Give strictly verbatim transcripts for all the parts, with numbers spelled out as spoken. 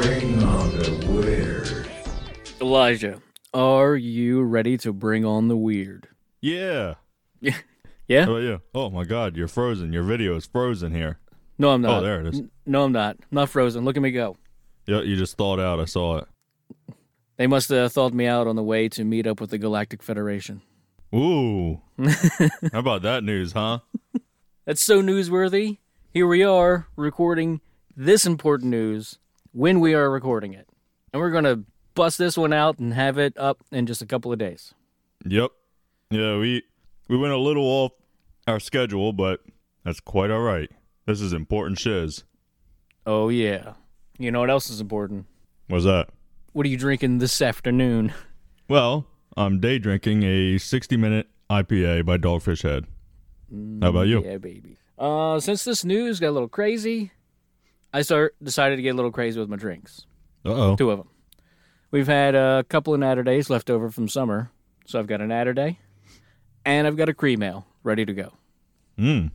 Bring on the weird. Elijah, are you ready to bring on the weird? Yeah. Yeah. Yeah? How about you? Oh my God, you're frozen. Your video is frozen here. No, I'm not. Oh, there it is. N- no, I'm not. I'm not frozen. Look at me go. Yeah, you just thawed out. I saw it. They must have thawed me out on the way to meet up with the Galactic Federation. Ooh. How about that news, huh? That's so newsworthy. Here we are recording this important news when we are recording it. And we're going to bust this one out and have it up in just a couple of days. Yep. Yeah, we we went a little off our schedule, but that's quite all right. This is important shiz. Oh, yeah. You know what else is important? What's that? What are you drinking this afternoon? Well, I'm day drinking a sixty-minute I P A by Dogfish Head. How about you? Yeah, baby. Uh, since this news got a little crazy, I start decided to get a little crazy with my drinks. Uh-oh. Two of them. We've had a couple of natter days left over from summer, so I've got a natter day, and I've got a cream ale ready to go. Mm.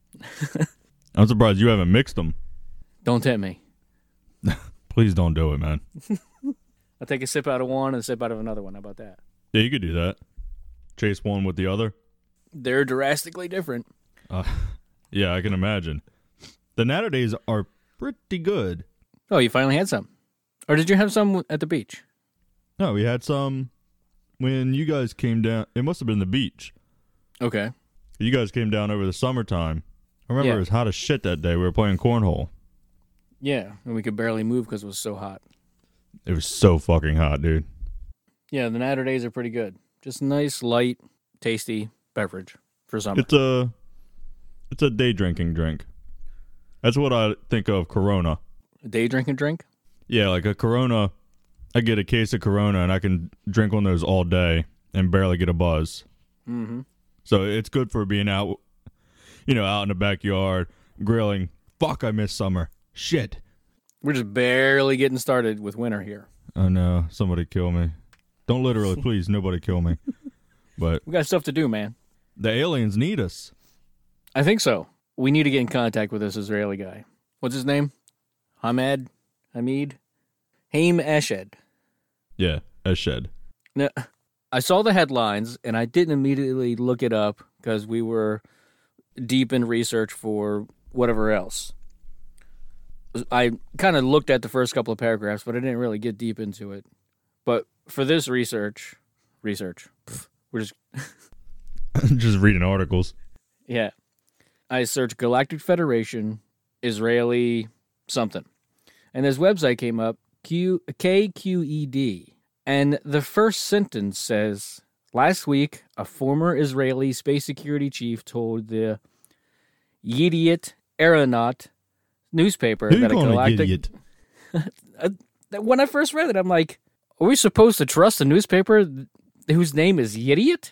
I'm surprised you haven't mixed them. Don't tempt me. Please don't do it, man. I'll take a sip out of one and a sip out of another one. How about that? Yeah, you could do that. Chase one with the other. They're drastically different. Uh, yeah, I can imagine. The Natter Days are pretty good. Oh, you finally had some. Or did you have some at the beach? No, we had some when you guys came down. It must have been the beach. Okay. You guys came down over the summertime. I remember Yeah. it was hot as shit that day. We were playing cornhole. Yeah, and we could barely move because it was so hot. It was so fucking hot, dude. Yeah, the natter days are pretty good. Just nice, light, tasty beverage for summer. It's a, it's a day drinking drink. That's what I think of Corona. A day drinking drink? Yeah, like a Corona. I get a case of Corona and I can drink one of those all day and barely get a buzz. Mm-hmm. So it's good for being out, you know, out in the backyard, grilling. Fuck, I miss summer. Shit. We're just barely getting started with winter here. Oh, no. Somebody kill me. Don't literally, please, nobody kill me. But We got stuff to do, man. the aliens need us. I think so. We need to get in contact with this Israeli guy. What's his name? Hamed? Hamid? Haim Eshed. Yeah, Eshed. Now, I saw the headlines, and I didn't immediately look it up because we were deep in research for whatever else. I kind of looked at the first couple of paragraphs, but I didn't really get deep into it. But for this research, research, pff, we're just, Just reading articles. yeah. I searched Galactic Federation, Israeli something. And this website came up, Q, K Q E D. And the first sentence says, last week, a former Israeli space security chief told the Yediot Aeronaut newspaper Who you that a calling a galactic... idiot? When I first read it, I'm like, are we supposed to trust a newspaper whose name is Yediot?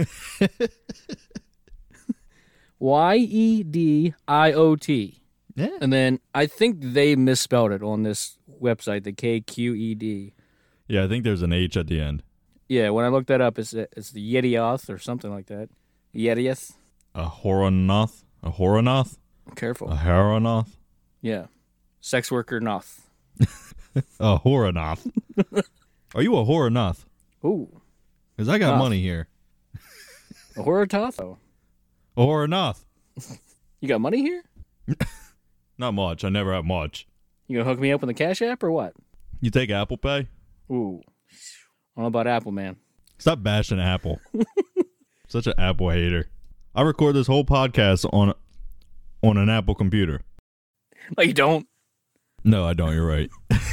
Y E D I O T. Yeah. And then I think they misspelled it on this website, the K Q E D. Yeah, I think there's an H at the end. Yeah, when I looked that up, it's it's the Yedioth or something like that. Yedioth. A Horonoth? A Horonoth? Careful. A Horonoth? Yeah. Sex worker Noth. A Horonoth. Are you a Horonoth? Ooh. Because I got Noth. money here. A Horototh? Oh. A Horonoth. You got money here? Not much. I never have much. You gonna hook me up with the Cash App or what? You take Apple Pay? Ooh. I don't know about Apple, man. Stop bashing Apple. Such an Apple hater. I record this whole podcast on on an Apple computer. No, you don't. No, I don't. You're right.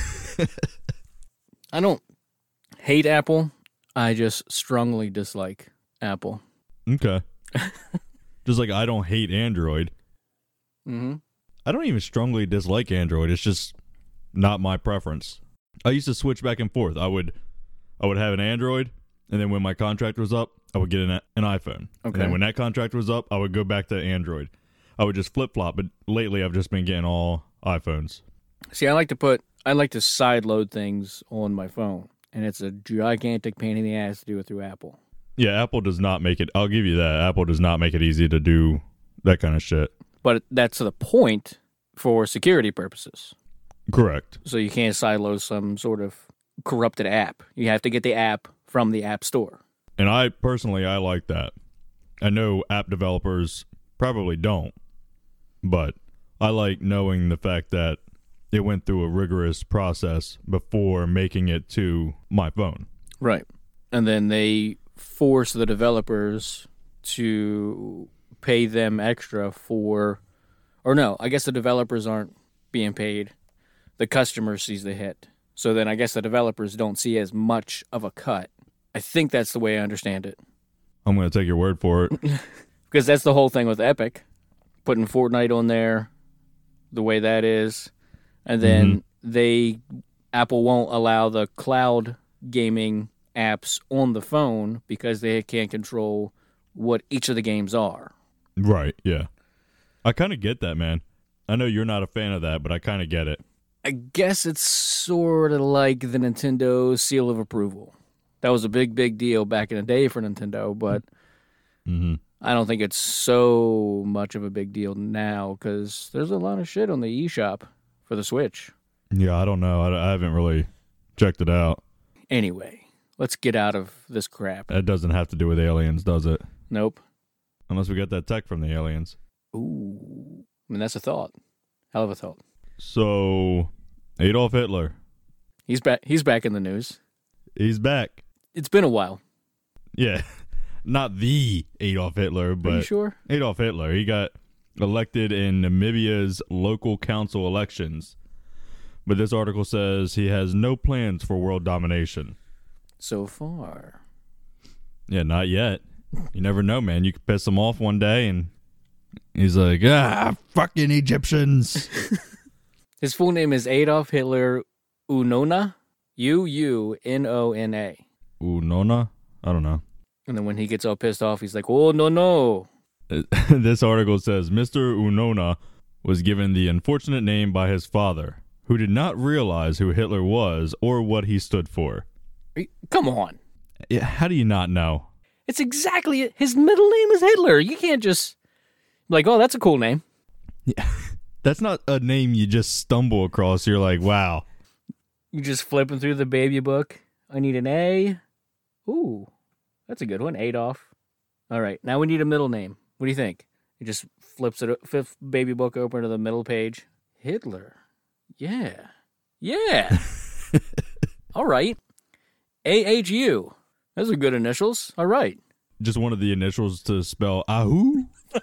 I don't hate Apple. I just strongly dislike Apple. Okay. Just like I don't hate Android. Mm-hmm. I don't even strongly dislike Android. It's just not my preference. I used to switch back and forth. I would I would have an Android, and then when my contract was up, I would get an, an iPhone. And Okay. then when that contract was up, I would go back to Android. I would just flip-flop, but lately I've just been getting all iPhones. See, I like to put, I like to side load things on my phone, and it's a gigantic pain in the ass to do it through Apple. Yeah, Apple does not make it, I'll give you that. Apple does not make it easy to do that kind of shit. But that's the point for security purposes. Correct. So you can't silo some sort of corrupted app. You have to get the app from the App Store. And I personally, I like that. I know app developers probably don't, but I like knowing the fact that it went through a rigorous process before making it to my phone. Right. And then they force the developers to pay them extra for, or no, I guess the developers aren't being paid. The customer sees the hit. So then I guess the developers don't see as much of a cut. I think that's the way I understand it. I'm going to take your word for it. Because that's the whole thing with Epic. Putting Fortnite on there the way that is. And then mm-hmm. they, Apple won't allow the cloud gaming apps on the phone because they can't control what each of the games are. Right, yeah. I kind of get that, man. I know you're not a fan of that, but I kind of get it. I guess it's sort of like the Nintendo seal of approval. That was a big, big deal back in the day for Nintendo, but mm-hmm. I don't think it's so much of a big deal now because there's a lot of shit on the eShop for the Switch. Yeah, I don't know. I, I haven't really checked it out. Anyway, let's get out of this crap. That doesn't have to do with aliens, does it? Nope. Unless we get that tech from the aliens. Ooh. I mean, that's a thought. Hell of a thought. So, Adolf Hitler. He's back. He's back in the news. He's back. It's been a while. Yeah. Not the Adolf Hitler, but Are you sure? Adolf Hitler. He got elected in Namibia's local council elections. But this article says he has no plans for world domination. So far. Yeah, not yet. You never know, man. You could piss him off one day and he's like, ah, fucking Egyptians. His full name is Adolf Hitler Unona. U U N O N A. Unona? I don't know. And then when he gets all pissed off, he's like, oh, no, no. This article says Mister Unona was given the unfortunate name by his father, who did not realize who Hitler was or what he stood for. Come on. Yeah, how do you not know? It's exactly it. His middle name is Hitler. You can't just be like, oh, that's a cool name. Yeah, that's not a name you just stumble across. You're like, wow. You just flipping through the baby book. I need an A. Ooh, that's a good one. Adolf. All right, now we need a middle name. What do you think? He just flips it, fifth baby book open to the middle page. Hitler. Yeah. Yeah. All right. A H U. Those are good initials. All right. Just one of the initials to spell Ahu?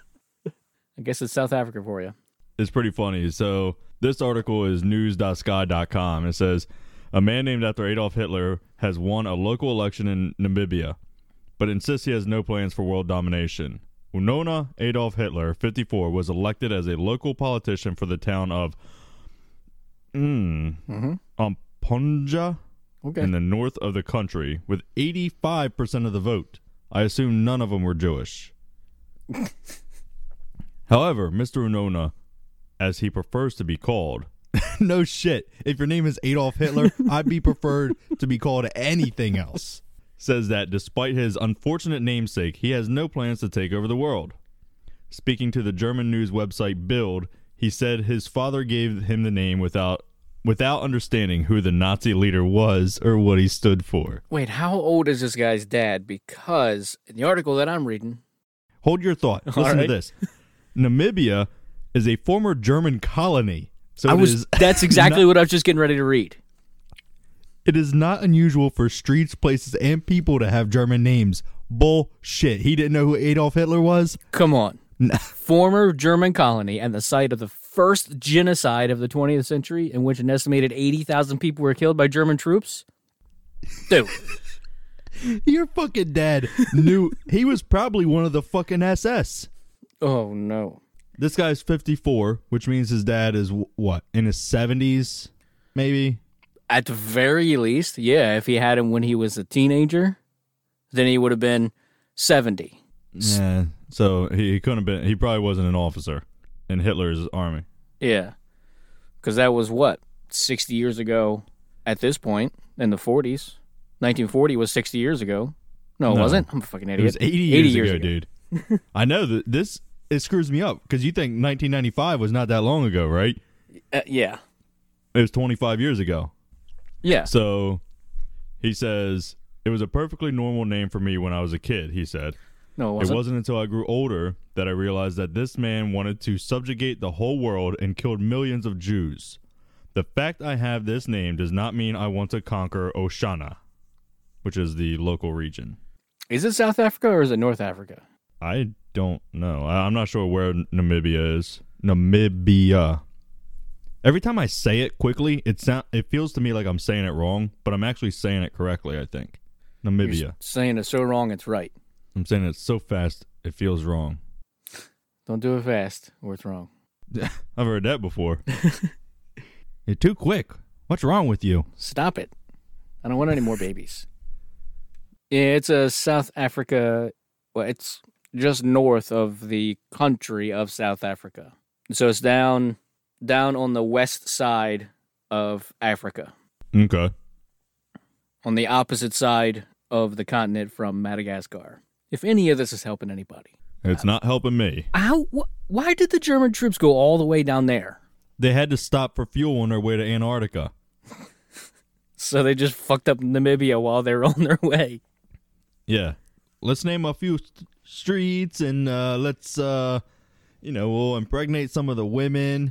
I guess it's South Africa for you. It's pretty funny. So this article is news dot sky dot com. It says, a man named after Adolf Hitler has won a local election in Namibia, but insists he has no plans for world domination. Unona Adolf Hitler, fifty-four, was elected as a local politician for the town of mm, mm-hmm. Amponja okay. in the north of the country with eighty-five percent of the vote. I assume none of them were Jewish. However, Mister Unona, as he prefers to be called, no shit, if your name is Adolf Hitler, I'd be preferred to be called anything else, says that despite his unfortunate namesake, he has no plans to take over the world. Speaking to the German news website Bild, he said his father gave him the name without without understanding who the Nazi leader was or what he stood for. Wait, how old is this guy's dad? Because in the article that I'm reading... Hold your thought. Listen right. to this. Namibia is a former German colony. So I it was, is that's exactly not, what I was just getting ready to read. It is not unusual for streets, places, and people to have German names. Bullshit. He didn't know who Adolf Hitler was? Come on. Former German colony and the site of the first genocide of the twentieth century, in which an estimated eighty thousand people were killed by German troops? Dude. Your fucking dad knew. He was probably one of the fucking S S. Oh, no. This guy's fifty-four, which means his dad is, what, in his seventies, maybe? At the very least, yeah. If he had him when he was a teenager, then he would have been seventy. Yeah, so he, he couldn't have been, he probably wasn't an officer in Hitler's army. Yeah, because that was, what, sixty years ago at this point, in the forties. nineteen forty was sixty years ago. No, it no, wasn't. I'm a fucking idiot. It was eighty years, eighty years ago, ago, dude. I know that this, it screws me up, because you think nineteen ninety-five was not that long ago, right? Uh, yeah. It was twenty-five years ago. Yeah. So he says, it was a perfectly normal name for me when I was a kid, he said. No, it wasn't. It wasn't until I grew older that I realized that this man wanted to subjugate the whole world and killed millions of Jews. The fact I have this name does not mean I want to conquer Oshana, which is the local region. Is it South Africa or is it North Africa? I don't know. I, I'm not sure where Namibia is. Namibia. Every time I say it quickly, it sound it feels to me like I'm saying it wrong, but I'm actually saying it correctly, I think. Namibia. You're saying it's so wrong, it's right. I'm saying it so fast, it feels wrong. Don't do it fast, or it's wrong. I've heard that before. You're too quick. What's wrong with you? Stop it. I don't want any more babies. Yeah, it's a South Africa. Well, it's just north of the country of South Africa. So it's down, down on the west side of Africa. Okay. On the opposite side of the continent from Madagascar. If any of this is helping anybody. It's not helping me. How? Wh- why did the German troops go all the way down there? They had to stop for fuel on their way to Antarctica. So they just fucked up Namibia while they were on their way. Yeah. Let's name a few st- streets and uh, let's, uh, you know, we'll impregnate some of the women.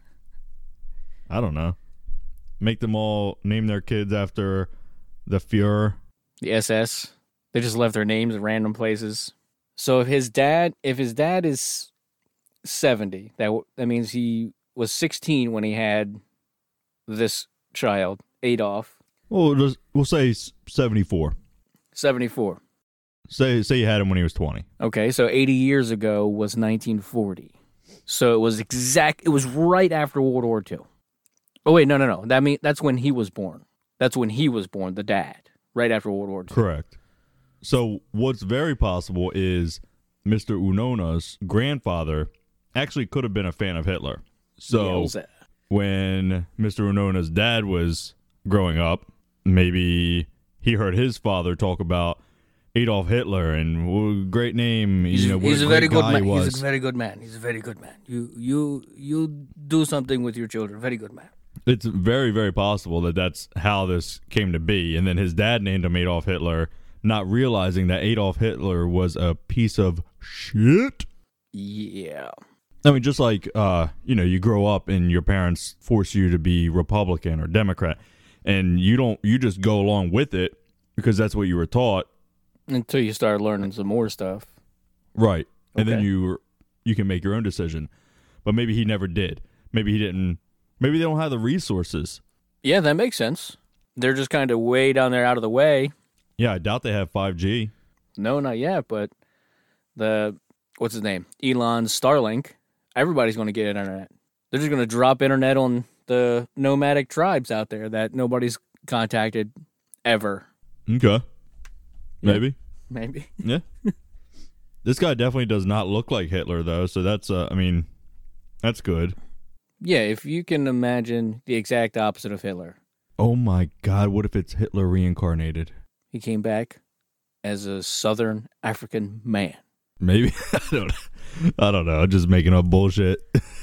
I don't know. Make them all name their kids after the Fuhrer. The S S. They just left their names in random places. So if his dad, if his dad is seventy, that w- that means he was sixteen when he had this child, Adolf. Well, we'll, just, we'll say seventy-four. seventy-four. Say say you had him when he was twenty. Okay, so eighty years ago was nineteen forty. So it was exact. It was right after World War Two. Oh wait, no, no, no. That mean that's when he was born. That's when he was born. The dad, right after World War Two. Correct. So what's very possible is Mister Unona's grandfather actually could have been a fan of Hitler. So Yelza. when Mister Unona's dad was growing up, maybe he heard his father talk about Adolf Hitler and what a great name. He's, you know, what he's a, a very great good guy man. he was. He's a very good man. He's a very good man. You you you do something with your children. Very good man. It's very, very possible that that's how this came to be. And then his dad named him Adolf Hitler, not realizing that Adolf Hitler was a piece of shit. Yeah. I mean, just like, uh, you know, you grow up and your parents force you to be Republican or Democrat, and you don't, you just go along with it because that's what you were taught. Until you start learning some more stuff. Right. And then Okay. you you can make your own decision. But maybe he never did. Maybe he didn't. Maybe they don't have the resources. Yeah, that makes sense. They're just kind of way down there out of the way. Yeah, I doubt they have five G. No, not yet, but the, what's his name? Elon Starlink. Everybody's going to get internet. They're just going to drop internet on the nomadic tribes out there that nobody's contacted ever. Okay. Maybe. Maybe. Yeah. This guy definitely does not look like Hitler, though, so that's, uh, I mean, that's good. Yeah, if you can imagine the exact opposite of Hitler. Oh my God, what if it's Hitler reincarnated? He came back as a Southern African man. Maybe. I don't I don't know. I'm just making up bullshit.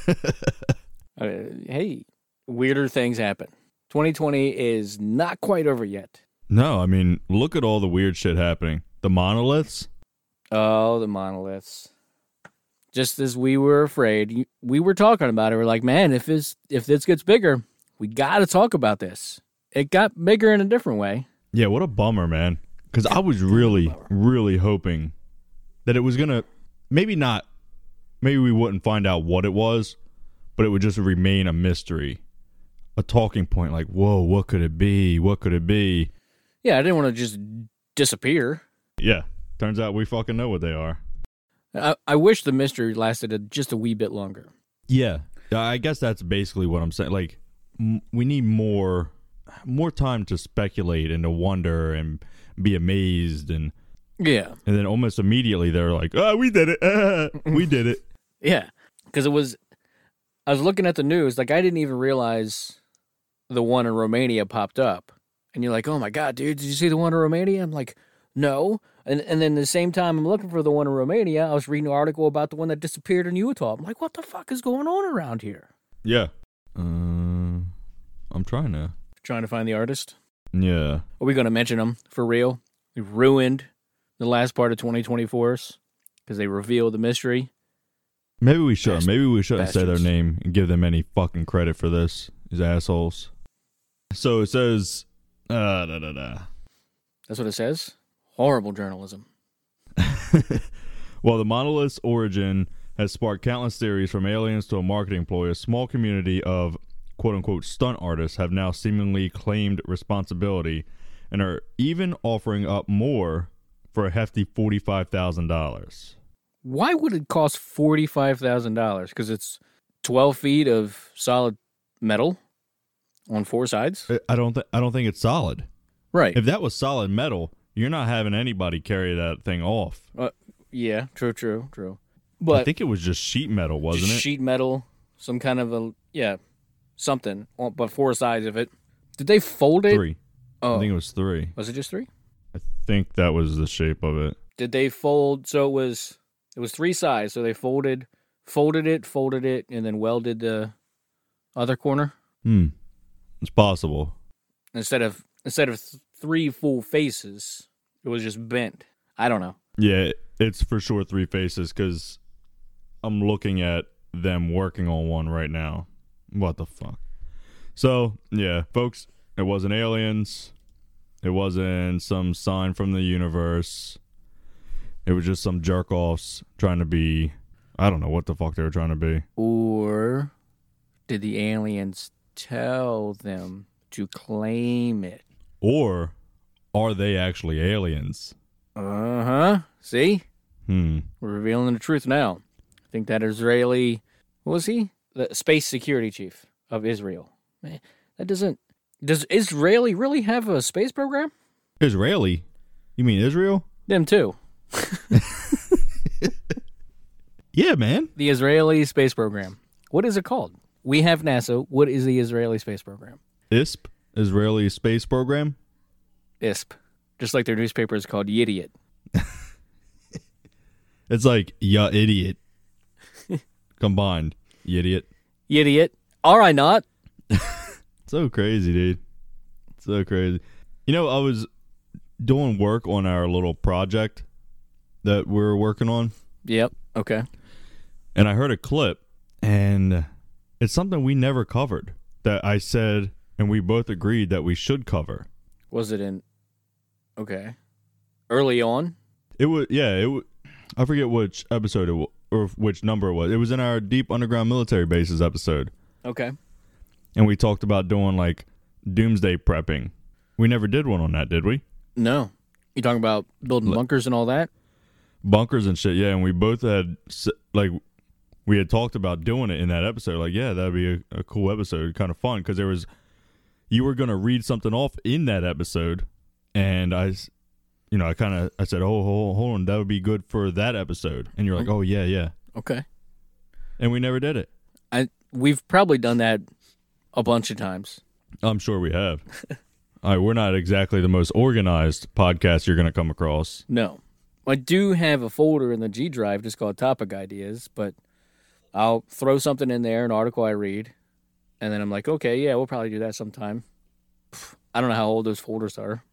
Uh, hey, weirder things happen. twenty twenty is not quite over yet. No, I mean, look at all the weird shit happening. The monoliths? Oh, the monoliths. Just as we were afraid, you- we were talking about it. We're like, man, if this, if this gets bigger, we got to talk about this. It got bigger in a different way. Yeah, what a bummer, man. Because I was really, really hoping that it was going to, maybe not, maybe we wouldn't find out what it was, but it would just remain a mystery. A talking point like, whoa, what could it be? What could it be? Yeah, I didn't want to just disappear. Yeah, turns out we fucking know what they are. I, I wish the mystery lasted a, just a wee bit longer. Yeah, I guess that's basically what I'm saying. Like, m- we need more, more time to speculate and to wonder and be amazed, and Yeah, and then almost immediately they're like, "Oh, we did it! Ah, we did it!" yeah. Because it was, I was looking at the news, like I didn't even realize the one in Romania popped up. And you're like, oh my God, dude, did you see the one in Romania? I'm like, no. And and then at the same time I'm looking for the one in Romania, I was reading an article about the one that disappeared in Utah. I'm like, what the fuck is going on around here? Yeah. Uh, I'm I'm trying to. Trying to find the artist. Yeah. Are we going to mention them for real? They ruined the last part of twenty twenty-four because they revealed the mystery. Maybe we should. Bast- Maybe we shouldn't say their bastards. name and give them any fucking credit for this. These assholes. So it says, uh, da, da, da. That's what it says. Horrible journalism. While the monolith's origin has sparked countless theories from aliens to a marketing ploy, a small community of quote-unquote stunt artists have now seemingly claimed responsibility and are even offering up more for a hefty forty-five thousand dollars. Why would it cost forty-five thousand dollars? Because it's twelve feet of solid metal on four sides? I don't think I don't think it's solid. Right. If that was solid metal, you're not having anybody carry that thing off. Uh, yeah, true, true, true. But I think it was just sheet metal, wasn't just it? sheet metal, some kind of a, yeah, something, on- but four sides of it. Did they fold it? Three. Oh, I think it was three. was it just three? I think that was the shape of it. Did they fold? So it was it was three sides. So they folded, folded it, folded it, and then welded the other corner Hmm. It's possible. instead of instead of th- three full faces. It was just bent. I don't know. Yeah, it's for sure three faces because I'm looking at them working on one right now. What the fuck? So, yeah, folks, it wasn't aliens. It wasn't some sign from the universe. It was just some jerk-offs trying to be... I don't know what the fuck they were trying to be. Or did the aliens tell them to claim it? Or are they actually aliens? Uh huh. See? Hmm. We're revealing the truth now. I think that Israeli, what was he? The space security chief of Israel. Man, that doesn't. Does Israeli really have a space program? Israeli? You mean Israel? Them too. Yeah, man. The Israeli space program. What is it called? We have NASA. What is the Israeli space program? I S P, Israeli Space Program. I S P. Just like their newspaper is called Yidiot. It's like, ya idiot. Combined. You idiot. Yidiot. Are I not? So crazy, dude. So crazy. You know, I was doing work on our little project that we're working on, Yep. Okay. and I heard a clip, and it's something we never covered that I said, and we both agreed that we should cover. Was it in? Okay. Early on. It was, yeah, it was, I forget which episode it was, or which number it was. It was in our Deep Underground Military Bases episode. Okay. And we talked about doing like doomsday prepping. We never did one on that, did we? No. You talking about building Le- bunkers and all that? Bunkers and shit, yeah. And we both had s- like we had talked about doing it in that episode. Like, yeah, that'd be a, a cool episode, kind of fun because there was you were gonna read something off in that episode, and I, s- you know, I kind of I said, oh, hold, hold on, that would be good for that episode, and you're like, oh yeah, yeah, Okay. and we never did it. I we've probably done that a bunch of times. I'm sure we have. All right, we're not exactly the most organized podcast you're going to come across. No. I do have a folder in the G Drive just called Topic Ideas, but I'll throw something in there, an article I read, and then I'm like, okay, yeah, we'll probably do that sometime. Pff, I don't know how old those folders are.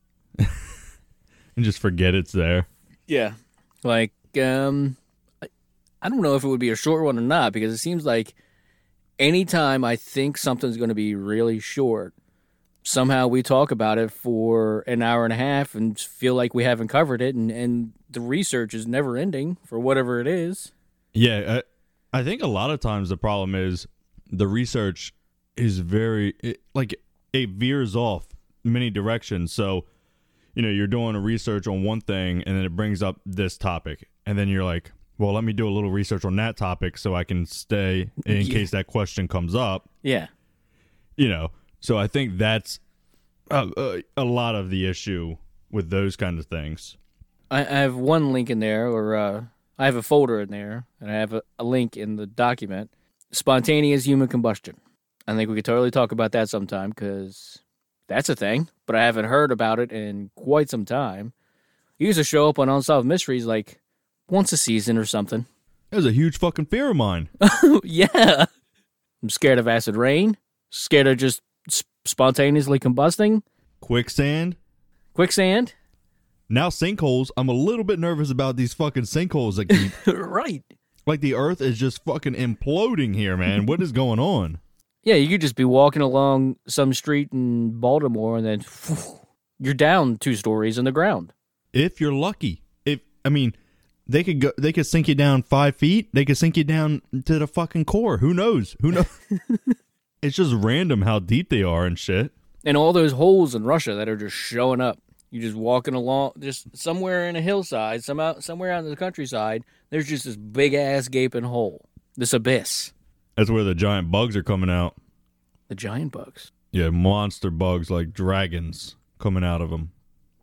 And just forget it's there. Yeah. Like, um, I, I don't know if it would be a short one or not, because it seems like anytime I think something's going to be really short, somehow we talk about it for an hour and a half and feel like we haven't covered it, and, and the research is never ending for whatever it is. Yeah, I, I think a lot of times the problem is the research is very, it, like, it veers off many directions. So, you know, you're doing a research on one thing, and then it brings up this topic. And then you're like, well, let me do a little research on that topic so I can stay in Yeah. case that question comes up. Yeah. You know, so I think that's a, a, a lot of the issue with those kind of things. I, I have one link in there, or uh, I have a folder in there, and I have a, a link in the document. Spontaneous human combustion. I think we could totally talk about that sometime, because that's a thing, but I haven't heard about it in quite some time. It used to show up on Unsolved Mysteries like once a season or something. That was a huge fucking fear of mine. Yeah. I'm scared of acid rain, scared of just spontaneously combusting, Quicksand. quicksand. Now sinkholes. I'm a little bit nervous about these fucking sinkholes that keep. Right. Like the earth is just fucking imploding here, man. What is going on? Yeah, you could just be walking along some street in Baltimore and then phew, you're down two stories in the ground. If you're lucky. If I mean, they could go. They could sink you down five feet. They could sink you down to the fucking core. Who knows? Who knows? It's just random how deep they are and shit. And all those holes in Russia that are just showing up. You're just walking along, just somewhere in a hillside, some out, somewhere out in the countryside, there's just this big-ass gaping hole. This abyss. That's where the giant bugs are coming out. The giant bugs. Yeah, monster bugs like dragons coming out of them.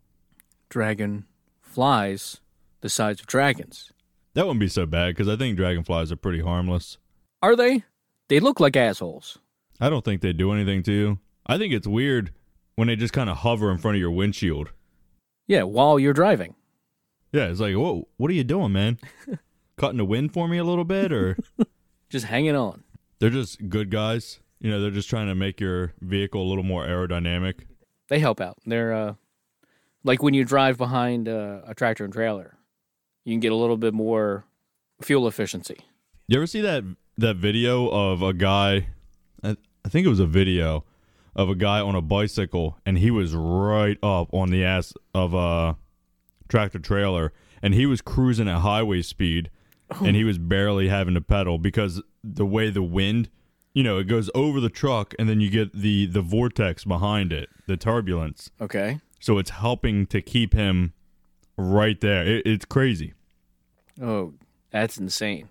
Dragon flies the size of dragons. That wouldn't be so bad because I think dragonflies are pretty harmless. Are they? They look like assholes. I don't think they do anything to you. I think it's weird when they just kind of hover in front of your windshield. Yeah, while you're driving. Yeah, it's like, whoa, what are you doing, man? Cutting the wind for me a little bit, or? Just hanging on. They're just good guys. You know, they're just trying to make your vehicle a little more aerodynamic. They help out. They're, uh, like when you drive behind uh, a tractor and trailer, you can get a little bit more fuel efficiency. You ever see that that video of a guy, I, I think it was a video, of a guy on a bicycle, and he was right up on the ass of a tractor trailer, and he was cruising at highway speed, oh. and he was barely having to pedal because the way the wind, you know, it goes over the truck, and then you get the, the vortex behind it, the turbulence. Okay. So it's helping to keep him right there. It, it's crazy. Oh, that's insane.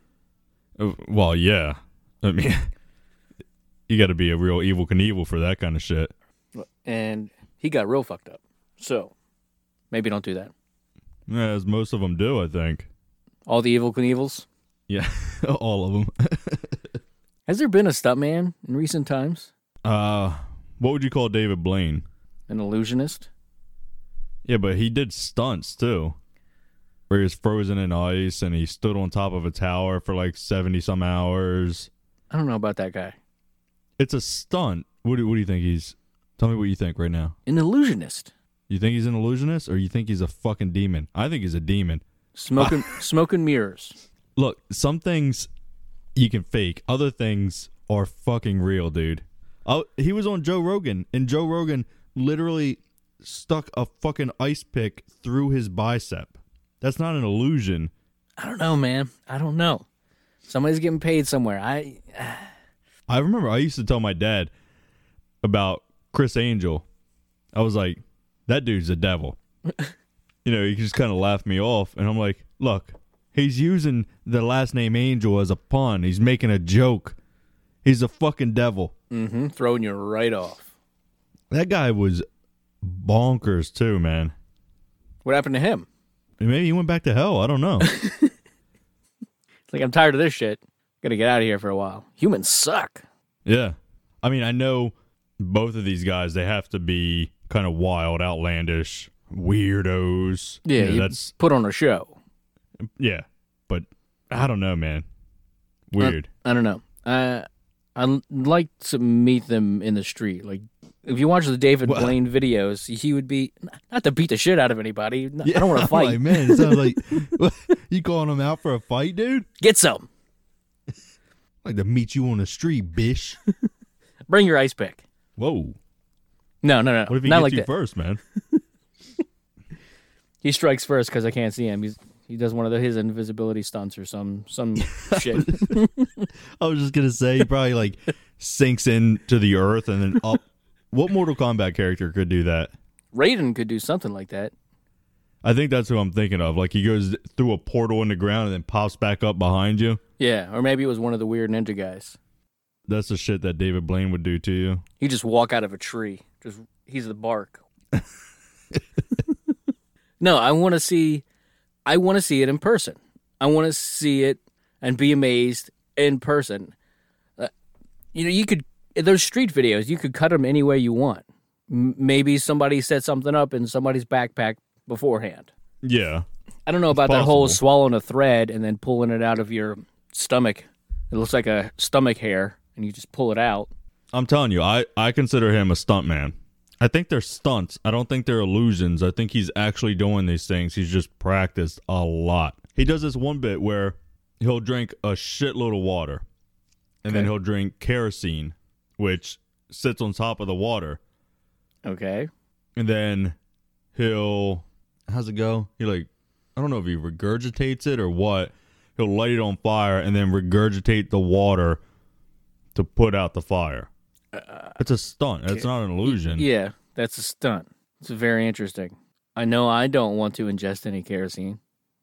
Well, yeah. I mean, you got to be a real Evel Knievel for that kind of shit. And he got real fucked up. So, maybe don't do that. Yeah, as most of them do, I think. All the Evel Knievels? Yeah, all of them. Has there been a stuntman in recent times? Uh, what would you call David Blaine? An illusionist? Yeah, but he did stunts, too. Where he was frozen in ice, and he stood on top of a tower for like seventy-some hours. I don't know about that guy. It's a stunt. What do, what do you think he's... Tell me what you think right now. An illusionist. You think he's an illusionist, or you think he's a fucking demon? I think he's a demon. Smoking, smoking mirrors. Look, some things you can fake. Other things are fucking real, dude. Oh, he was on Joe Rogan, and Joe Rogan literally stuck a fucking ice pick through his bicep. That's not an illusion. I don't know, man. I don't know. Somebody's getting paid somewhere. I I remember I used to tell my dad about Chris Angel. I was like, that dude's a devil. You know, he just kind of laughed me off. And I'm like, look, he's using the last name Angel as a pun. He's making a joke. He's a fucking devil. Mm-hmm. Throwing you right off. That guy was bonkers too, man. What happened to him? Maybe he went back to hell. I don't know. It's like, I'm tired of this shit. Gotta get out of here for a while. Humans suck. Yeah. I mean, I know both of these guys, they have to be kind of wild, outlandish, weirdos. Yeah, you know, you that's put on a show. Yeah. But I don't know, man. Weird. I, I don't know. Uh, I'd like to meet them in the street. Like, if you watch the David Well, Blaine videos, he would be, not to beat the shit out of anybody. Not, yeah, I don't want to fight. I'm like, man, it sounds like, you calling him out for a fight, dude? Get some. I'd like to meet you on the street, bish. Bring your ice pick. Whoa. No, no, no. What if he not gets like you that. first, man? He strikes first because I can't see him. He's He does one of the, his invisibility stunts or some some shit. I was just going to say, he probably like sinks into the earth and then up. What Mortal Kombat character could do that? Raiden could do something like that. I think that's who I'm thinking of. Like, he goes through a portal in the ground and then pops back up behind you. Yeah, or maybe it was one of the weird ninja guys. That's the shit that David Blaine would do to you. He just walk out of a tree. Just he's the bark. No, I want to see. I want to see it in person. I want to see it and be amazed in person. Uh, you know, you could those street videos. You could cut them any way you want. M- maybe somebody set something up in somebody's backpack beforehand. Yeah. I don't know about It's that whole possible. swallowing a thread and then pulling it out of your stomach. It looks like a stomach hair, and you just pull it out. I'm telling you, I, I consider him a stunt man. I think they're stunts. I don't think they're illusions. I think he's actually doing these things. He's just practiced a lot. He does this one bit where he'll drink a shitload of water, and Okay. then he'll drink kerosene, which sits on top of the water. Okay. And then he'll, how's it go? He like, I don't know if he regurgitates it or what. He'll light it on fire and then regurgitate the water to put out the fire. Uh, It's a stunt. It's not an illusion. Yeah, that's a stunt. It's very interesting. I know I don't want to ingest any kerosene,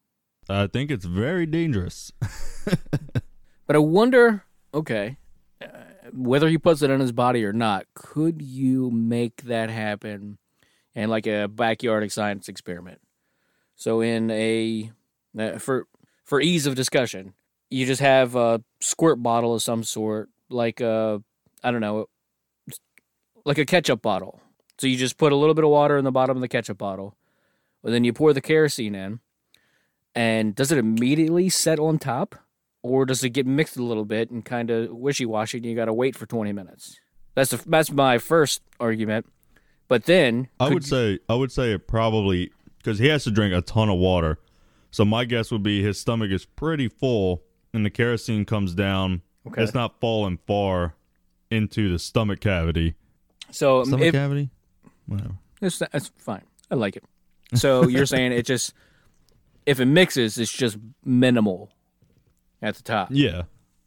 I think it's very dangerous. but I wonder, okay, uh, whether he puts it in his body or not, could you make that happen in like a backyard science experiment? So in a, uh, for for ease of discussion, you just have a squirt bottle of some sort, like a, I don't know, like a ketchup bottle. So you just put a little bit of water in the bottom of the ketchup bottle, and then you pour the kerosene in, and does it immediately set on top, or does it get mixed a little bit and kind of wishy-washy, and you got to wait for twenty minutes? That's the, that's my first argument. But then I could- would say I would say it probably, because he has to drink a ton of water. So my guess would be his stomach is pretty full, and the kerosene comes down. Okay. It's not falling far into the stomach cavity. so Stomach if, cavity? Whatever. It's, that's fine. I like it. So you're saying it just, if it mixes, it's just minimal at the top. Yeah.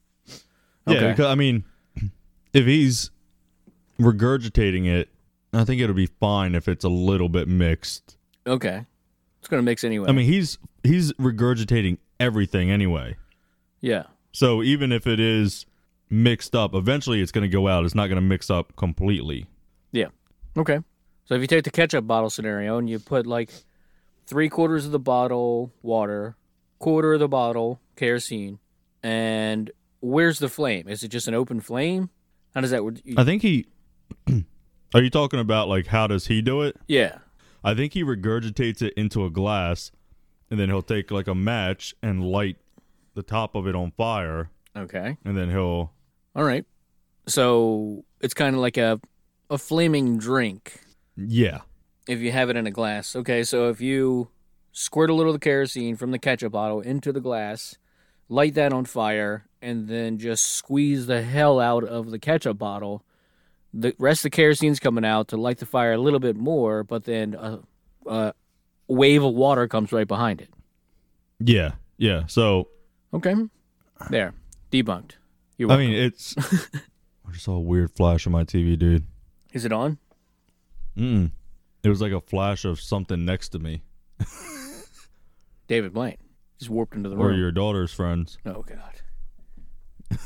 Yeah, Okay. because, I mean, if he's regurgitating it, I think it'll be fine if it's a little bit mixed. Okay. It's going to mix anyway. I mean, he's he's regurgitating everything anyway. yeah. So even if it is mixed up, eventually it's going to go out. It's not going to mix up completely. Yeah. Okay. So if you take the ketchup bottle scenario and you put like three quarters of the bottle water, quarter of the bottle kerosene, and where's the flame? Is it just an open flame? How does that work? I think he... Are you talking about, like, how does he do it? Yeah. I think he regurgitates it into a glass, and then he'll take, like, a match and light the top of it on fire, Okay. and then he'll... All right. So it's kind of like a a flaming drink Yeah. if you have it in a glass. Okay, so if you squirt a little of the kerosene from the ketchup bottle into the glass, light that on fire, and then just squeeze the hell out of the ketchup bottle, the rest of the kerosene's coming out to light the fire a little bit more, but then a, a wave of water comes right behind it. Yeah. Yeah. So, Okay. There. Debunked. You're I welcome. mean, it's... I just saw a weird flash on my T V, dude. Is it on? Mm-mm. It was like a flash of something next to me. David Blaine. Just warped into the Or room. your daughter's friends. Oh, God.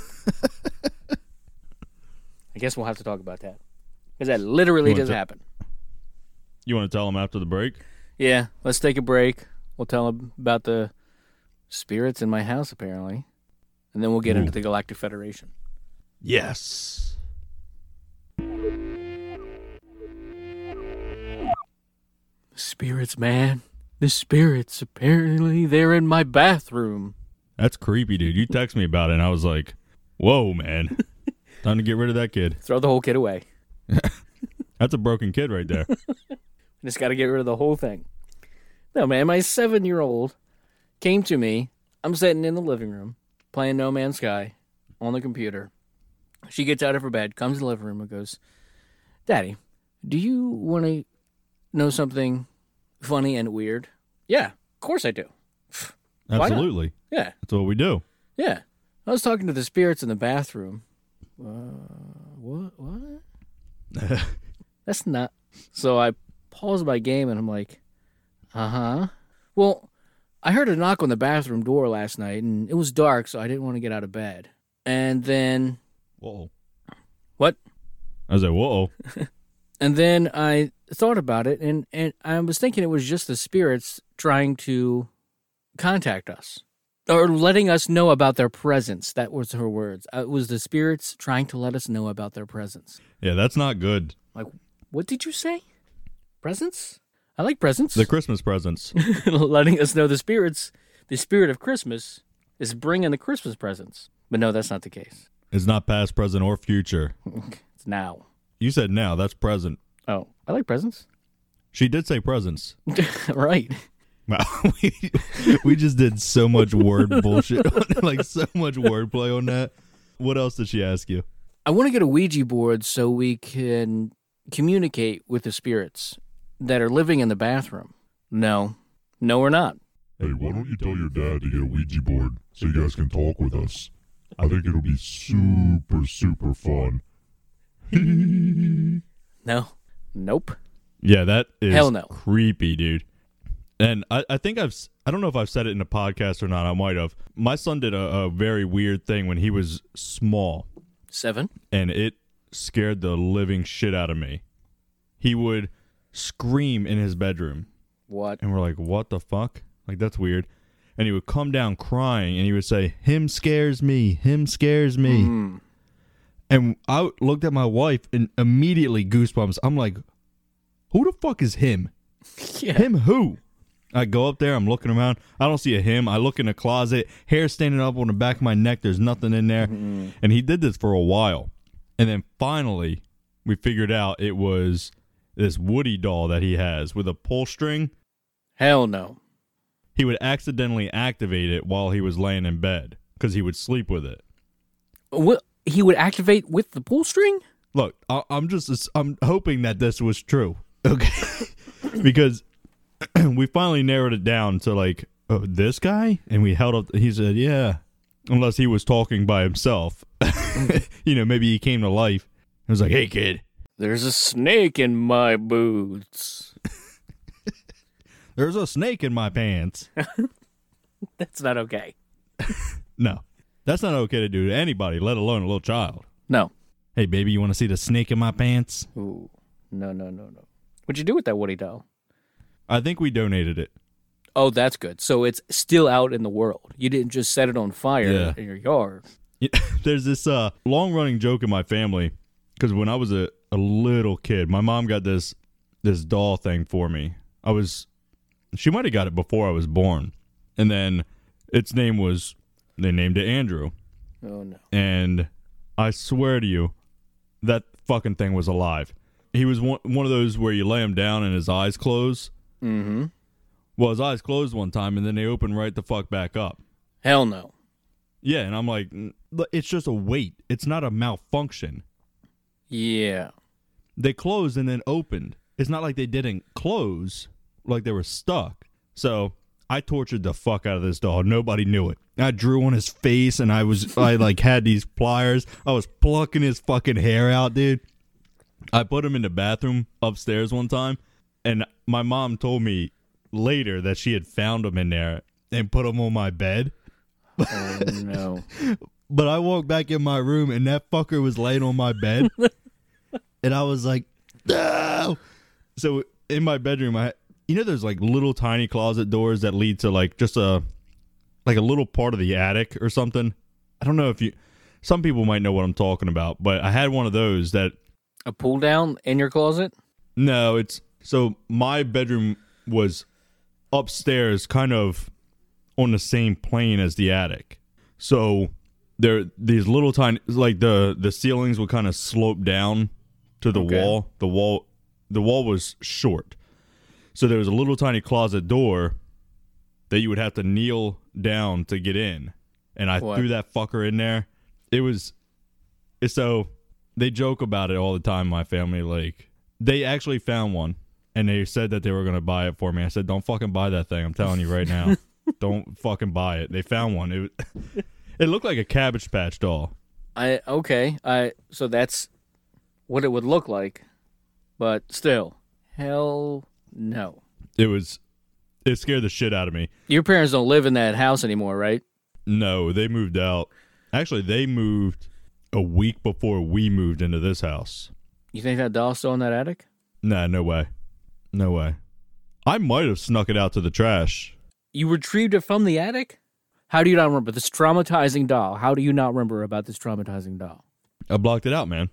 I guess we'll have to talk about that. Because that literally You want does to- happen. You want to tell them after the break? Yeah, let's take a break. We'll tell them about the spirits in my house, apparently. And then we'll get Ooh. into the Galactic Federation. Yes. Spirits, man. The spirits. Apparently, they're in my bathroom. That's creepy, dude. You text me about it, and I was like, whoa, man. Time to get rid of that kid. Throw the whole kid away. That's a broken kid right there. Just got to get rid of the whole thing. No, man, my seven-year-old came to me. I'm sitting in the living room playing No Man's Sky on the computer. She gets out of her bed, comes in the living room, and goes, Daddy, do you want to know something funny and weird? Yeah, of course I do. Why not? Absolutely. Yeah, That's what we do. yeah. I was talking to the spirits in the bathroom. Uh, what? What? That's not. So I paused my game and I'm like, uh huh. Well, I heard a knock on the bathroom door last night and it was dark, so I didn't want to get out of bed. And then, Whoa. what? I was like, whoa. And then I thought about it and, and I was thinking it was just the spirits trying to contact us or letting us know about their presence. That was her words. Uh, It was the spirits trying to let us know about their presence. Yeah, that's not good. Like, what did you say? Presents? I like presents. The Christmas presents. Letting us know the spirits, the spirit of Christmas is bringing the Christmas presents. But no, that's not the case. It's not past, present, or future. It's now. You said now. That's present. Oh, I like presents. She did say presents. Right. Wow. we, we just did so much word bullshit. Like, so much wordplay on that. What else did she ask you? I want to get a Ouija board so we can communicate with the spirits that are living in the bathroom. No. No, we're not. Hey, why don't you tell your dad to get a Ouija board so you guys can talk with us? I think it'll be super, super fun. No. Nope. Yeah, that is Hell no. creepy, dude. And I, I think I've, I don't know if I've said it in a podcast or not. I might have. My son did a, a very weird thing when he was small. Seven. And it scared the living shit out of me. He would scream in his bedroom. What? And we're like, what the fuck? Like, that's weird. And he would come down crying and he would say, him scares me. Him scares me. Mm. And I looked at my wife and immediately goosebumps. I'm like, who the fuck is him? Yeah. Him who? I go up there. I'm looking around. I don't see a him. I look in the closet. Hair standing up on the back of my neck. There's nothing in there. Mm-hmm. And he did this for a while. And then finally, we figured out it was this Woody doll that he has with a pull string. Hell no. He would accidentally activate it while he was laying in bed because he would sleep with it. What? He would activate with the pull string? Look, I, I'm just, I'm hoping that this was true. Okay. Because we finally narrowed it down to like, oh, this guy? And we held up, he said, yeah. Unless he was talking by himself. You know, maybe he came to life. It was like, hey, kid. There's a snake in my boots. There's a snake in my pants. That's not okay. No. That's not okay to do to anybody, let alone a little child. No. Hey, baby, you want to see the snake in my pants? Ooh. No, no, no, no. What'd you do with that Woody doll? I think we donated it. Oh, that's good. So it's still out in the world. You didn't just set it on fire Yeah. in your yard. There's this uh, long-running joke in my family, because when I was a, a little kid, my mom got this this doll thing for me. I was, she might have got it before I was born. And then its name was, they named it Andrew. Oh, no. And I swear to you, that fucking thing was alive. He was one, one of those where you lay him down and his eyes close. Mm-hmm. Well, his eyes closed one time, and then they open right the fuck back up. Hell no. Yeah, and I'm like, it's just a weight. It's not a malfunction. Yeah. They closed and then opened. It's not like they didn't close, like they were stuck. So I tortured the fuck out of this doll. Nobody knew it. I drew on his face, and I was, I like had these pliers. I was plucking his fucking hair out, dude. I put him in the bathroom upstairs one time, and my mom told me later that she had found him in there and put him on my bed. Oh, no. But I walked back in my room, and that fucker was laying on my bed. And I was like, no. So in my bedroom, I, you know, there's like little tiny closet doors that lead to like just a, like a little part of the attic or something. I don't know if you, some people might know what I'm talking about, but I had one of those that. A pull down in your closet? No, it's, so my bedroom was upstairs, kind of on the same plane as the attic. So there, these little tiny, like the, the ceilings would kind of slope down to the Okay. wall. The wall, the wall was short. So there was a little tiny closet door that you would have to kneel down to get in. And I What? threw that fucker in there. It was, it's so they joke about it all the time, my family. Like, they actually found one. And they said that they were going to buy it for me. I said, don't fucking buy that thing. I'm telling you right now. Don't fucking buy it. They found one. It, it looked like a Cabbage Patch doll. I okay. I so that's what it would look like. But still, hell no. It was, it scared the shit out of me. Your parents don't live in that house anymore, right? No, they moved out. Actually, they moved a week before we moved into this house. You think that doll's still in that attic? Nah, no way. No way. I might have snuck it out to the trash. You retrieved it from the attic? How do you not remember this traumatizing doll? How do you not remember about this traumatizing doll? I blocked it out, man.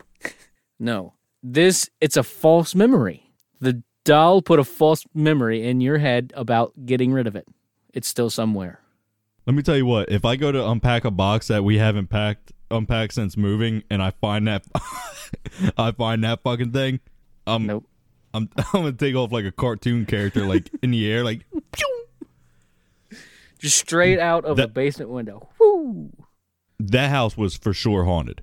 No. This, it's a false memory. The doll put a false memory in your head about getting rid of it. It's still somewhere. Let me tell you what, if I go to unpack a box that we haven't packed unpacked since moving, and I find that I find that fucking thing. Um, Nope. I'm I'm gonna take off like a cartoon character, like in the air, like pew! Just straight out of That- a basement window. Woo! That house was for sure haunted.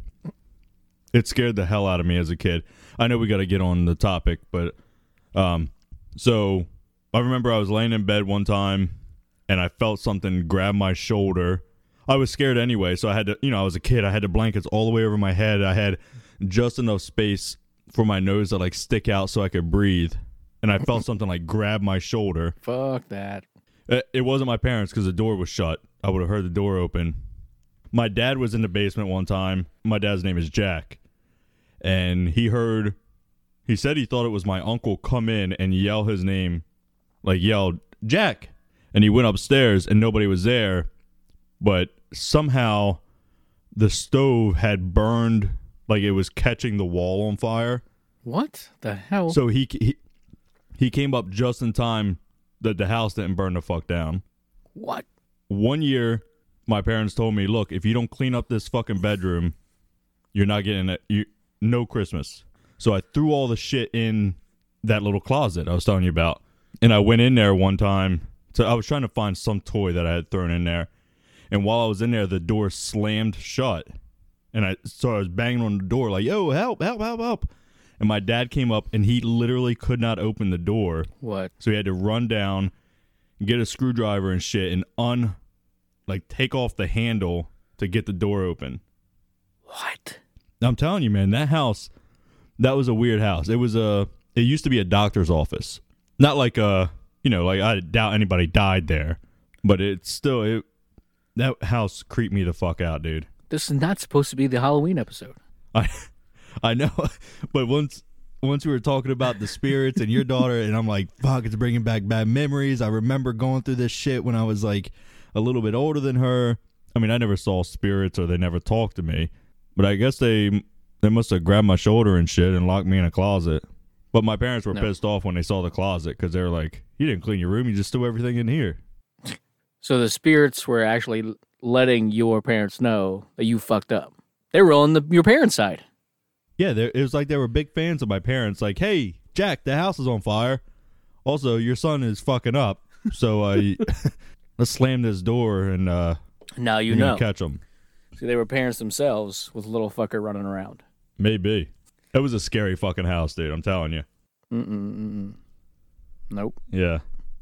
It scared the hell out of me as a kid. I know we got to get on the topic, but um, so I remember I was laying in bed one time, and I felt something grab my shoulder. I was scared anyway, so I had to, you know, I was a kid. I had the blankets all the way over my head. I had just enough space for my nose to like stick out so I could breathe, and I felt something like grab my shoulder. Fuck that. It, it wasn't my parents because the door was shut. I would have heard the door open. My dad was in the basement one time. My dad's name is Jack. And he heard, he said he thought it was my uncle come in and yell his name, like yelled, Jack. And he went upstairs and nobody was there. But somehow the stove had burned, like it was catching the wall on fire. What the hell? So he, he, he came up just in time that the house didn't burn the fuck down. What? One year, my parents told me, look, if you don't clean up this fucking bedroom, you're not getting it. You, no Christmas. So I threw all the shit in that little closet I was telling you about. And I went in there one time. To, I was trying to find some toy that I had thrown in there. And while I was in there, the door slammed shut. And I so I was banging on the door like, yo, help, help, help, help. And my dad came up and he literally could not open the door. What? So he had to run down, get a screwdriver and shit, and un, like take off the handle to get the door open. What? I'm telling you, man, that house, that was a weird house. It was a, it used to be a doctor's office. Not like a, you know, like I doubt anybody died there, but it's still, it, that house creeped me the fuck out, dude. This is not supposed to be the Halloween episode. I, I know, but once, once we were talking about the spirits and your daughter, and I'm like, fuck, it's bringing back bad memories. I remember going through this shit when I was like a little bit older than her. I mean, I never saw spirits or they never talked to me. But I guess they they must have grabbed my shoulder and shit and locked me in a closet. But my parents were No. pissed off when they saw the closet because they were like, you didn't clean your room. You just threw everything in here. So the spirits were actually letting your parents know that you fucked up. They were on the your parents' side. Yeah, they- it was like they were big fans of my parents. Like, hey, Jack, the house is on fire. Also, your son is fucking up. So uh, let's slam this door and uh, Now you you're gonna know. catch them. See, they were parents themselves with a little fucker running around. Maybe. It was a scary fucking house, dude. I'm telling you. Mm-mm-mm. Nope. Yeah.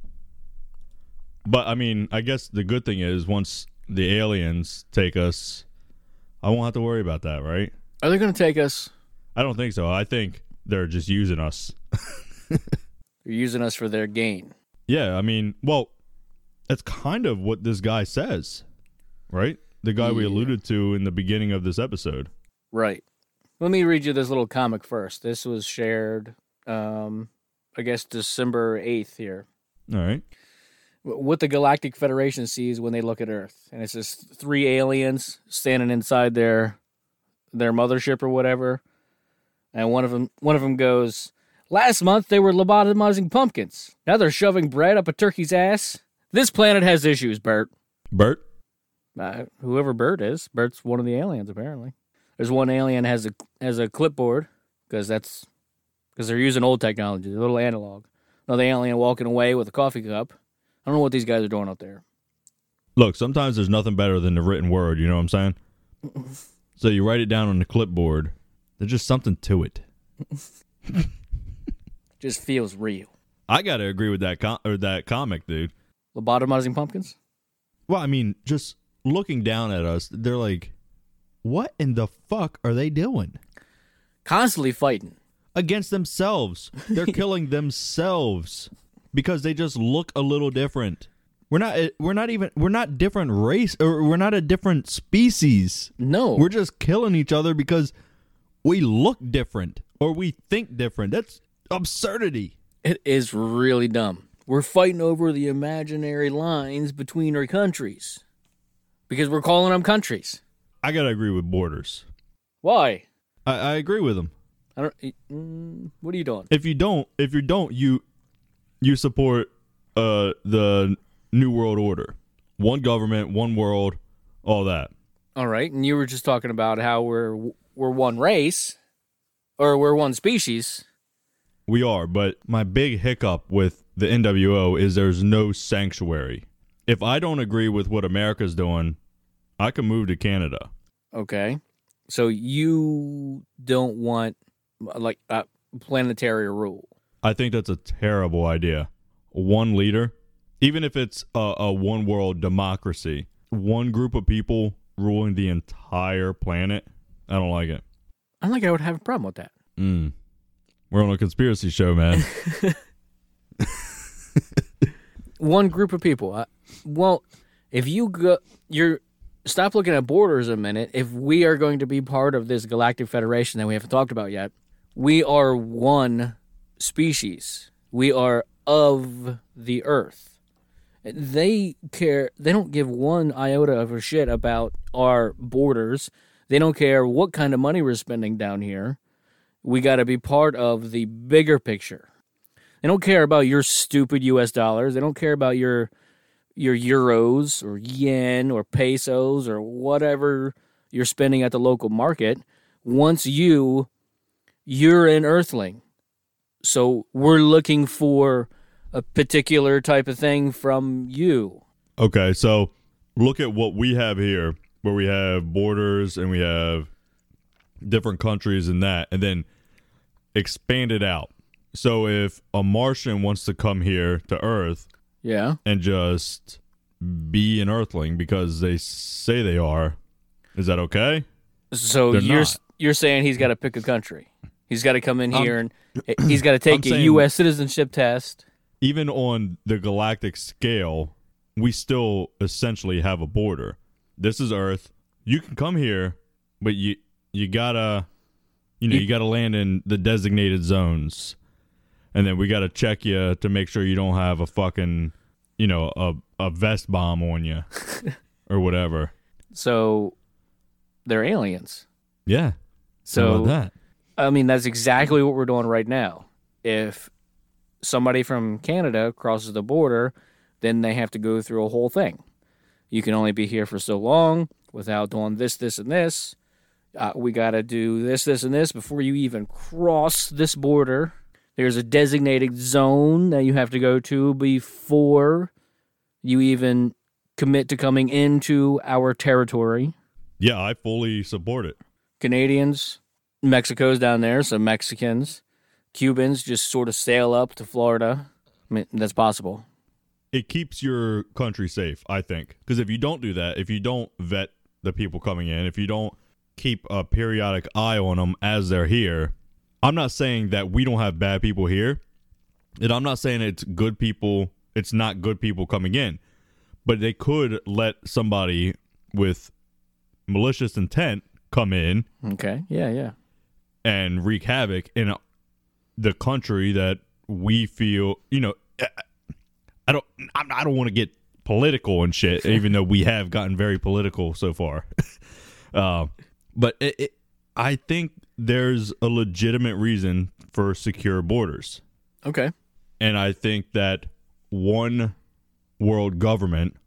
But, I mean, I guess the good thing is once the aliens take us, I won't have to worry about that, right? Are they going to take us? I don't think so. I think they're just using us. They're using us for their gain. Yeah, I mean, well, that's kind of what this guy says, right? The guy we Yeah. alluded to in the beginning of this episode. Right. Let me read you this little comic first. This was shared, um, I guess, December eighth here. All right. What the Galactic Federation sees when they look at Earth. And it's just three aliens standing inside their their mothership or whatever. And one of them one of them goes, last month they were lobotomizing pumpkins. Now they're shoving bread up a turkey's ass. This planet has issues, Bert. Bert? Uh, whoever Bert is. Bert's one of the aliens, apparently. There's one alien has a has a clipboard, because that's because they're using old technology, a little analog. Another alien walking away with a coffee cup. I don't know what these guys are doing up there. Look, sometimes there's nothing better than the written word, you know what I'm saying? So you write it down on the clipboard. There's just something to it. Just feels real. I got to agree with that com- or that comic, dude. Lobotomizing pumpkins? Well, I mean, just looking down at us, they're like, what in the fuck are they doing? Constantly fighting. Against themselves. They're killing themselves because they just look a little different. We're not we're not even we're not different race or we're not a different species. No. We're just killing each other because we look different or we think different. That's absurdity. It is really dumb. We're fighting over the imaginary lines between our countries. Because we're calling them countries. I got to agree with Borders. Why? I, I agree with them. I don't. Mm, what are you doing? If you don't, if you don't, you you support uh, the New World Order, one government, one world, all that. All right, and you were just talking about how we're we're one race, or we're one species. We are, but my big hiccup with the N W O is there's no sanctuary. If I don't agree with what America's doing, I can move to Canada. Okay. So you don't want, like, a planetary rule. I think that's a terrible idea. One leader, even if it's a, a one-world democracy, one group of people ruling the entire planet, I don't like it. I don't think I would have a problem with that. Mm. We're on a conspiracy show, man. One group of people. Uh, well, if you go, you're stop looking at borders a minute. If we are going to be part of this galactic federation that we haven't talked about yet, we are one species. We are of the Earth. They care. They don't give one iota of a shit about our borders. They don't care what kind of money we're spending down here. We got to be part of the bigger picture. They don't care about your stupid U S dollars. They don't care about your your euros or yen or pesos or whatever you're spending at the local market. Once you, you're an Earthling. So we're looking for a particular type of thing from you. Okay, so look at what we have here, where we have borders and we have different countries and that, and then expand it out. So if a Martian wants to come here to Earth, yeah, and just be an Earthling because they say they are, is that okay? So They're you're not. you're saying he's got to pick a country. He's got to come in I'm- here and he's got to take I'm a saying- U S citizenship test. Even on the galactic scale, we still essentially have a border. This is Earth. You can come here, but you you gotta, you know, You- you gotta land in the designated zones, and then we gotta check you to make sure you don't have a fucking, you know, a a vest bomb on you or whatever. So they're aliens. Yeah. How So about that? I mean, that's exactly what we're doing right now. If somebody from Canada crosses the border, then they have to go through a whole thing. You can only be here for so long without doing this, this, and this. Uh, we got to do this, this, and this before you even cross this border. There's a designated zone that you have to go to before you even commit to coming into our territory. Yeah, I fully support it. Canadians, Mexico's down there, so Mexicans, Cubans just sort of sail up to Florida. I mean, that's possible. It keeps your country safe, I think. Because if you don't do that, if you don't vet the people coming in, if you don't keep a periodic eye on them as they're here, I'm not saying that we don't have bad people here. And I'm not saying it's good people, it's not good people coming in. But they could let somebody with malicious intent come in Okay, yeah, yeah. and wreak havoc in a, the country that we feel, you know, I don't, I don't want to get political and shit, even though we have gotten very political so far. uh, but it, it, I think there's a legitimate reason for secure borders. Okay. And I think that one world government,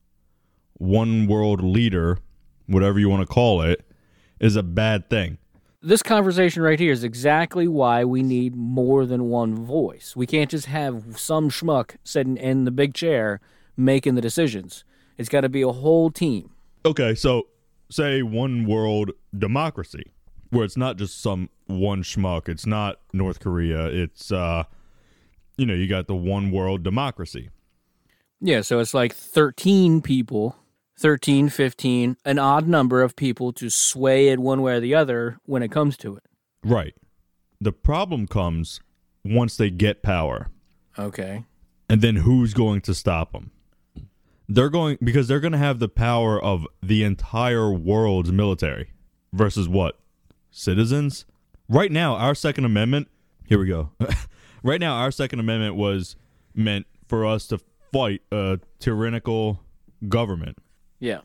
one world leader, whatever you want to call it, is a bad thing. This conversation right here is exactly why we need more than one voice. We can't just have some schmuck sitting in the big chair making the decisions. It's got to be a whole team. Okay, so say one world democracy, where it's not just some one schmuck. It's not North Korea. It's, uh, you know, you got the one world democracy. Yeah, so it's like thirteen people, thirteen, fifteen, an odd number of people to sway it one way or the other when it comes to it. Right. The problem comes once they get power. Okay. And then who's going to stop them? They're going, because they're going to have the power of the entire world's military versus what? Citizens? Right now, our Second Amendment, here we go. Right now, our Second Amendment was meant for us to fight a tyrannical government. Yeah.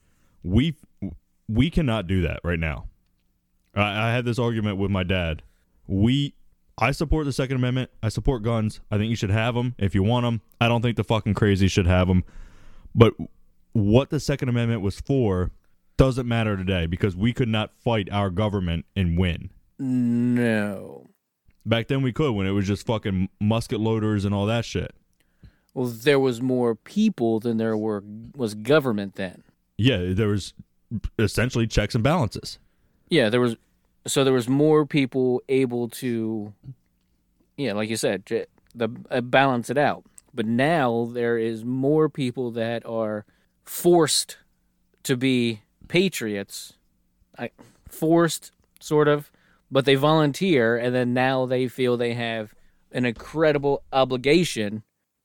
We we cannot do that right now. I, I had this argument with my dad. We, I support the Second Amendment. I support guns. I think you should have them if you want them. I don't think the fucking crazy should have them. But what the Second Amendment was for doesn't matter today because we could not fight our government and win. No. Back then we could when it was just fucking musket loaders and all that shit. Well, there was more people than there were was government then. Yeah, there was essentially checks and balances. Yeah, there was. So there was more people able to, yeah, like you said, the uh, balance it out. But now there is more people that are forced to be patriots, I, forced sort of, but they volunteer, and then now they feel they have an incredible obligation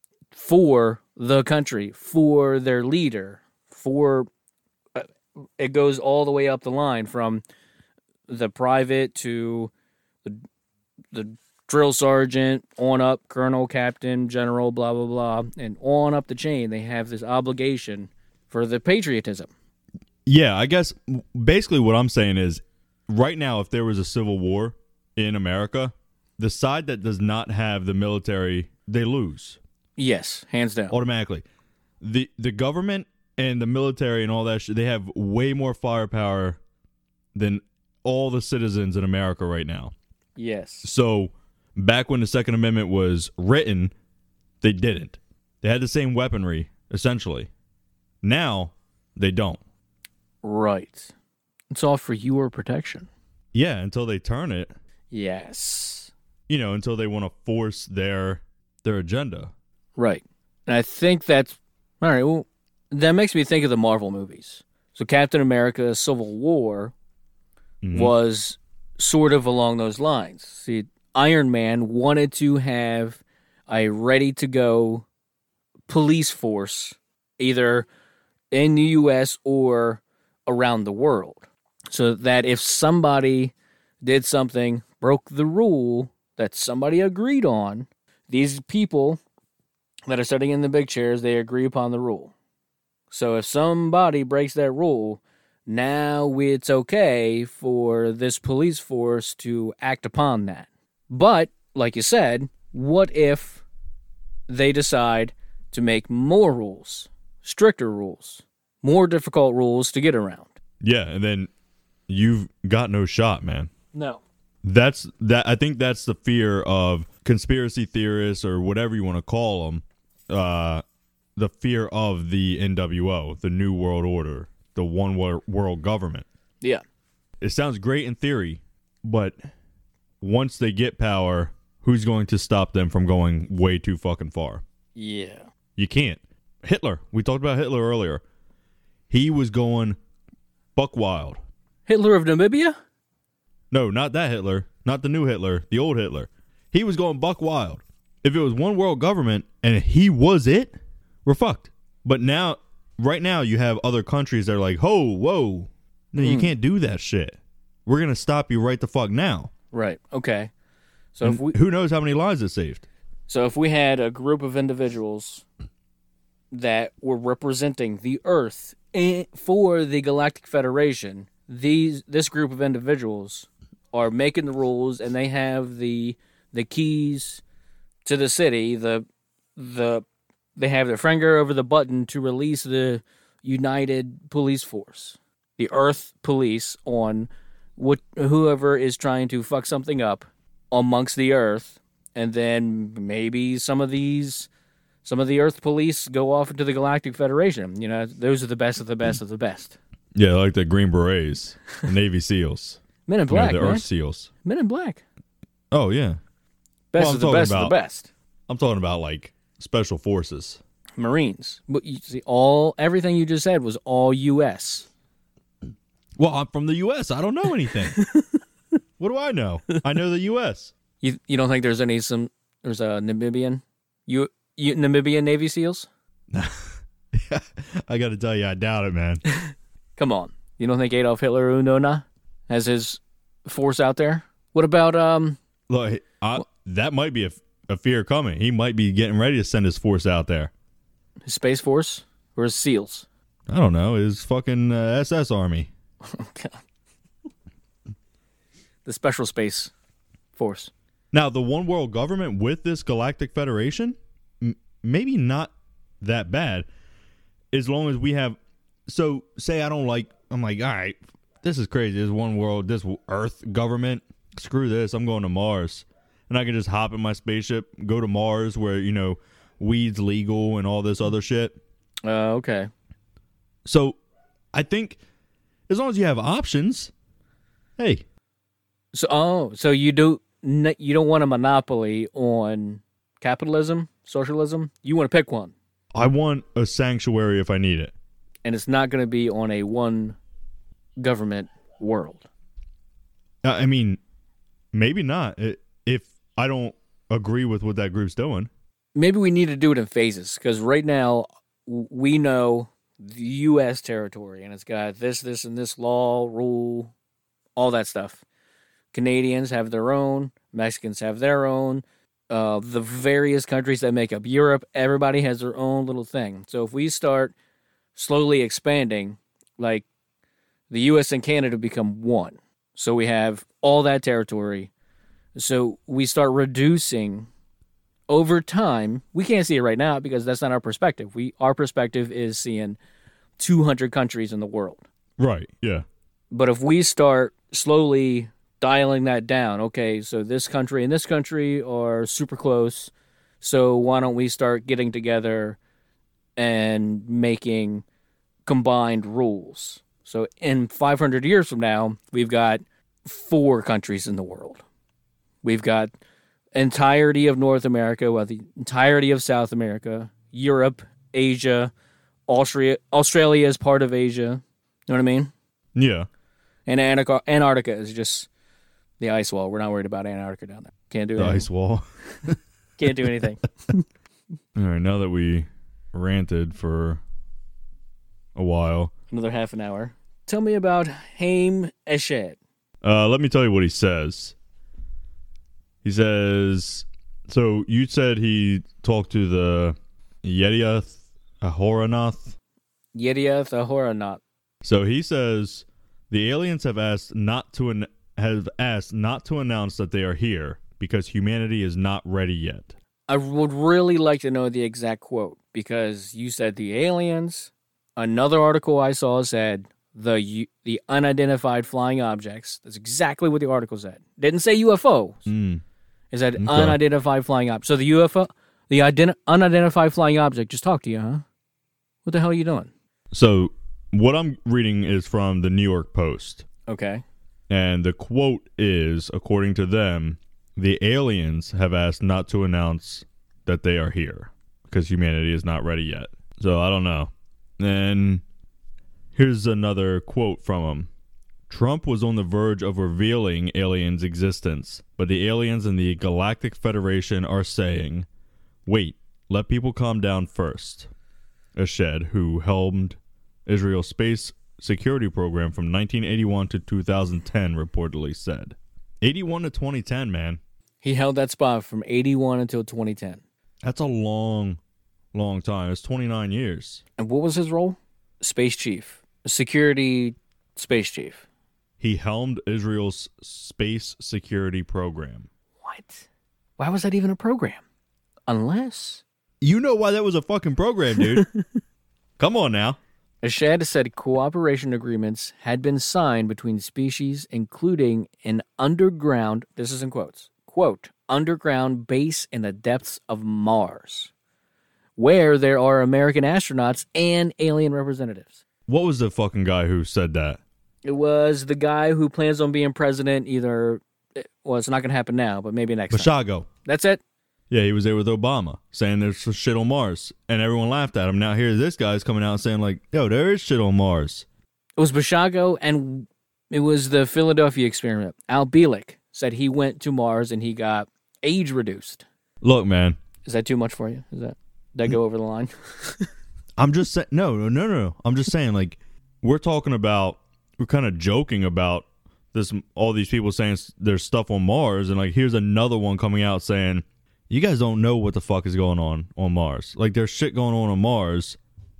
for the country, for their leader, for uh, it goes all the way up the line from the private to the the drill sergeant on up, colonel, captain, general, blah blah blah, and on up the chain. They have this obligation for the patriotism. Yeah, I guess basically what I'm saying is right now, if there was a civil war in America, the side that does not have the military, they lose. Yes, hands down. Automatically. The the government and the military and all that shit, they have way more firepower than all the citizens in America right now. Yes. So back when the Second Amendment was written, they didn't. They had the same weaponry, essentially. Now, they don't. Right. It's all for your protection. Yeah, until they turn it. Yes. You know, until they want to force their their agenda. Right. And I think that's... All right, well, that makes me think of the Marvel movies. So Captain America Civil War mm-hmm. was sort of along those lines. See, Iron Man wanted to have a ready-to-go police force, either in the U S or around the world, so that if somebody did something, broke the rule that somebody agreed on, these people that are sitting in the big chairs, they agree upon the rule. So if somebody breaks that rule, now it's okay for this police force to act upon that. But, like you said, what if they decide to make more rules, stricter rules, more difficult rules to get around? Yeah, and then you've got no shot, man. No. That's that. I think that's the fear of conspiracy theorists or whatever you want to call them. Uh, the fear of the N W O, the New World Order, the one world government. Yeah. It sounds great in theory, but once they get power, who's going to stop them from going way too fucking far? Yeah. You can't. Hitler. We talked about Hitler earlier. He was going buck wild. Hitler of Namibia? No, not that Hitler. Not the new Hitler. The old Hitler. He was going buck wild. If it was one world government and he was it, we're fucked. But now, right now, you have other countries that are like, ho, whoa. No, mm. you can't do that shit. We're going to stop you right the fuck now. Right. Okay. So and if we, who knows how many lives it saved? So if we had a group of individuals that were representing the Earth for the Galactic Federation, these this group of individuals are making the rules, and they have the the keys to the city. The the they have their finger over the button to release the United Police Force, the Earth Police, on what whoever is trying to fuck something up amongst the Earth, and then maybe some of these. Some of the Earth Police go off into the Galactic Federation. You know, those are the best of the best of the best. Yeah, like the Green Berets, the Navy SEALs. Men in Black, you know, the man. Earth SEALs. Men in Black. Oh, yeah. Best well, of the best about, of the best. I'm talking about, like, Special Forces. Marines. But you see, all everything you just said was all U S. Well, I'm from the U S. I don't know anything. What do I know? I know the U S. You you don't think there's any, some, there's a Namibian, you, you Namibian Navy SEALs? I got to tell you, I doubt it, man. Come on. You don't think Adolf Hitler Unona has his force out there? What about, um... Look, I, that might be a, a fear coming. He might be getting ready to send his force out there. His Space Force? Or his SEALs? I don't know. His fucking uh, S S Army. Oh, God. The Special Space Force. Now, the one world government with this Galactic Federation, m- maybe not that bad, as long as we have... So, say I don't like I'm like, all right, this is crazy. This one world, this Earth government. Screw this. I'm going to Mars. And I can just hop in my spaceship, go to Mars where, you know, weed's legal and all this other shit. Uh, okay. So I think as long as you have options, hey. So, oh, so you do you don't want a monopoly on capitalism, socialism? You want to pick one. I want a sanctuary if I need it. And it's not going to be on a one government world. Uh, I mean, maybe not. If I don't agree with what that group's doing. Maybe we need to do it in phases, because right now we know the U S territory, and it's got this, this, and this law, rule, all that stuff. Canadians have their own. Mexicans have their own. Uh, the various countries that make up Europe, everybody has their own little thing. So if we start slowly expanding, like the U S and Canada become one. So we have all that territory. So we start reducing over time. We can't see it right now because that's not our perspective. We Our perspective is seeing two hundred countries in the world. Right, yeah. But if we start slowly dialing that down, okay, so this country and this country are super close, so why don't we start getting together and making combined rules? So in five hundred years from now, we've got four countries in the world. We've got entirety of North America, well, the entirety of South America, Europe, Asia, Austria, Australia is part of Asia. You know what I mean? Yeah. And Antarctica, Antarctica is just the ice wall. We're not worried about Antarctica down there. Can't do the anything. ice wall. Can't do anything. All right, now that we ranted for a while. Another half an hour. Tell me about Haim Eshed. Uh, let me tell you what he says. He says, so you said he talked to the Yediath Ahoranath. Yediath Ahoranath. So he says the aliens have asked not to an- have asked not to announce that they are here because humanity is not ready yet. I would really like to know the exact quote, because you said the aliens. Another article I saw said the the unidentified flying objects. That's exactly what the article said. Didn't say U F Os. Mm. It said Okay. unidentified flying object. So the U F O, the ident- unidentified flying object, just talked to you, huh? What the hell are you doing? So what I'm reading is from the New York Post. Okay. And the quote is, according to them, the aliens have asked not to announce that they are here because humanity is not ready yet. So I don't know. Then here's another quote from him. Trump was on the verge of revealing aliens' existence, but the aliens in the Galactic Federation are saying, wait, let people calm down first. Eshed, who helmed Israel's space security program from nineteen eighty-one to two thousand ten, reportedly said. eighty-one to twenty ten, man. He held that spot from eighty-one until twenty ten. That's a long, long time. It's twenty-nine years. And what was his role? Space chief. Security space chief. He helmed Israel's space security program. What? Why was that even a program? Unless... You know why that was a fucking program, dude. Come on now. Eshed said cooperation agreements had been signed between species, including an underground, this is in quotes, quote, underground base in the depths of Mars, where there are American astronauts and alien representatives. What was the fucking guy who said that? It was the guy who plans on being president either, well, it's not going to happen now, but maybe next time. Bashago. That's it? Yeah, he was there with Obama, saying there's shit on Mars. And everyone laughed at him. Now here this guy's coming out saying, like, yo, there is shit on Mars. It was Bashago, and it was the Philadelphia experiment. Al Bielek said he went to Mars and he got age reduced. Look, man. Is that too much for you? Is that, did that go over the line? I'm just saying, no, no, no, no. I'm just saying, like, we're talking about, we're kind of joking about this, all these people saying there's stuff on Mars, and, like, here's another one coming out saying, you guys don't know what the fuck is going on on Mars. Like, there's shit going on on Mars.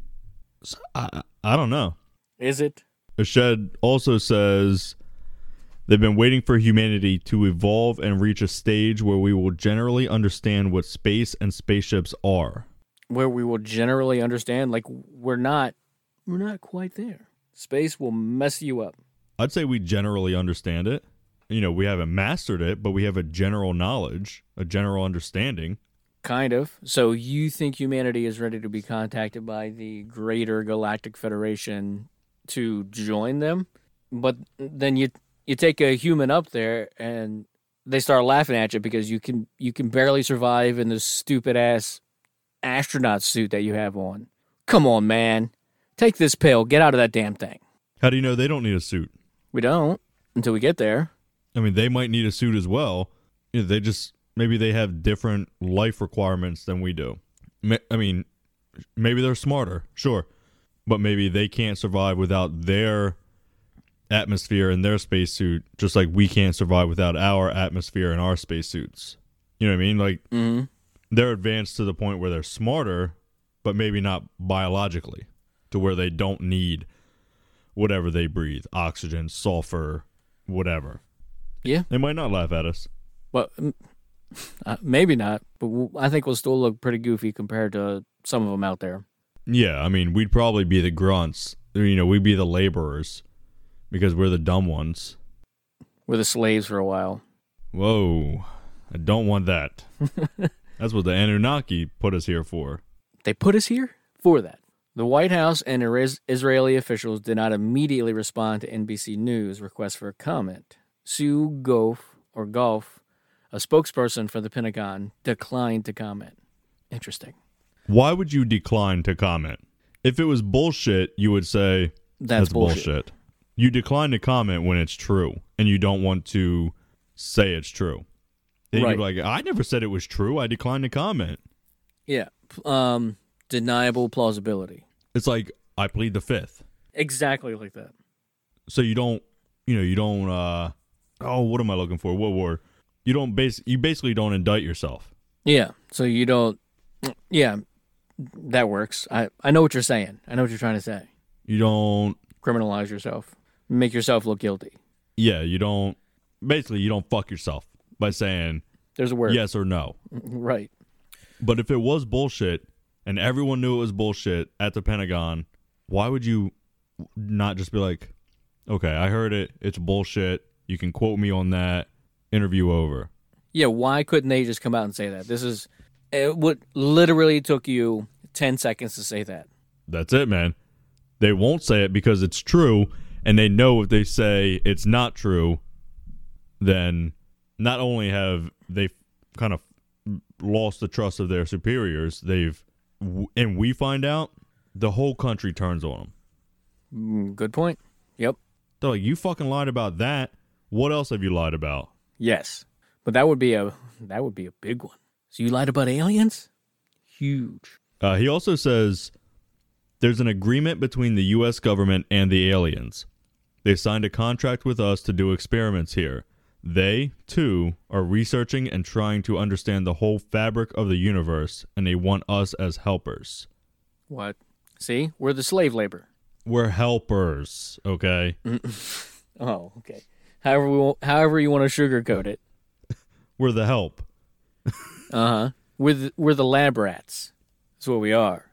So, I, I don't know. Is it? Eshed also says they've been waiting for humanity to evolve and reach a stage where we will generally understand what space and spaceships are. Where we will generally understand, like, we're not, we're not quite there. Space will mess you up. I'd say we generally understand it. You know, we haven't mastered it, but we have a general knowledge, a general understanding. Kind of. So you think humanity is ready to be contacted by the greater Galactic Federation to join them? But then you you take a human up there and they start laughing at you because you can you can barely survive in this stupid ass astronaut suit that you have on. Come on, man. Take this pill. Get out of that damn thing. How do you know they don't need a suit? We don't until we get there. I mean, they might need a suit as well. You know, they just, maybe they have different life requirements than we do. I mean, maybe they're smarter, sure. But maybe they can't survive without their atmosphere and their spacesuit, just like we can't survive without our atmosphere and our spacesuits. You know what I mean? Like, mm-hmm. They're advanced to the point where they're smarter, but maybe not biologically, to where they don't need whatever they breathe, oxygen, sulfur, whatever. Yeah. They might not laugh at us. Well, uh, maybe not, but we'll, I think we'll still look pretty goofy compared to some of them out there. Yeah, I mean, we'd probably be the grunts. You know, we'd be the laborers because we're the dumb ones. We're the slaves for a while. Whoa, I don't want that. That's what the Anunnaki put us here for. They put us here for that. The White House and Israeli officials did not immediately respond to N B C News' request for a comment. Sue Goff, or Golf, a spokesperson for the Pentagon, declined to comment. Interesting. Why would you decline to comment? If it was bullshit, you would say, that's, that's bullshit. bullshit. You decline to comment when it's true, and you don't want to say it's true. Then right. You'd be like, I never said it was true. I declined to comment. Yeah. Um, deniable plausibility. It's like, I plead the fifth. Exactly like that. So you don't, you know, you don't, uh, oh, what am I looking for? What word? You don't base, you basically don't indict yourself. Yeah. So you don't, yeah, that works. I, I know what you're saying. I know what you're trying to say. You don't criminalize yourself. Make yourself look guilty. Yeah, you don't, basically you don't fuck yourself by saying there's a word. Yes or no. Right. But if it was bullshit and everyone knew it was bullshit at the Pentagon, why would you not just be like, okay, I heard it. It's bullshit. You can quote me on that. Interview over. Yeah, why couldn't they just come out and say that? This is, it would literally took you ten seconds to say that. That's it, man. They won't say it because it's true, and they know if they say it's not true, then not only have they kind of lost the trust of their superiors, they've, and we find out, the whole country turns on them. Good point. Yep. They're like, you fucking lied about that. What else have you lied about? Yes. But that would be a that would be a big one. So you lied about aliens? Huge. Uh, he also says there's an agreement between the U S government and the aliens. They signed a contract with us to do experiments here. They, too, are researching and trying to understand the whole fabric of the universe, and they want us as helpers. What? See? We're the slave labor. We're helpers, okay? Oh, okay. However, we want, however you want to sugarcoat it. We're the help. Uh-huh. We're the, we're the lab rats. That's what we are.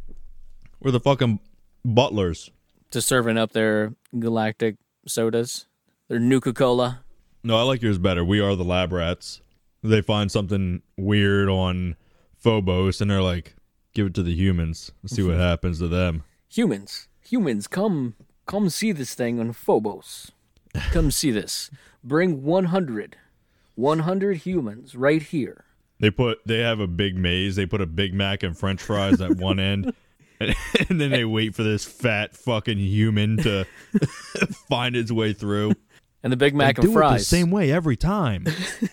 We're the fucking butlers. To serving up their galactic sodas. Their Nuka-Cola. No, I like yours better. We are the lab rats. They find something weird on Phobos, and they're like, give it to the humans. Let's see what happens to them. Humans. Humans, come come see this thing on Phobos. Come see this. Bring one hundred. one hundred humans right here. They put. They have a big maze. They put a Big Mac and French fries at one end, and, and then they wait for this fat fucking human to find its way through. And the Big Mac they and do fries. It the same way every time.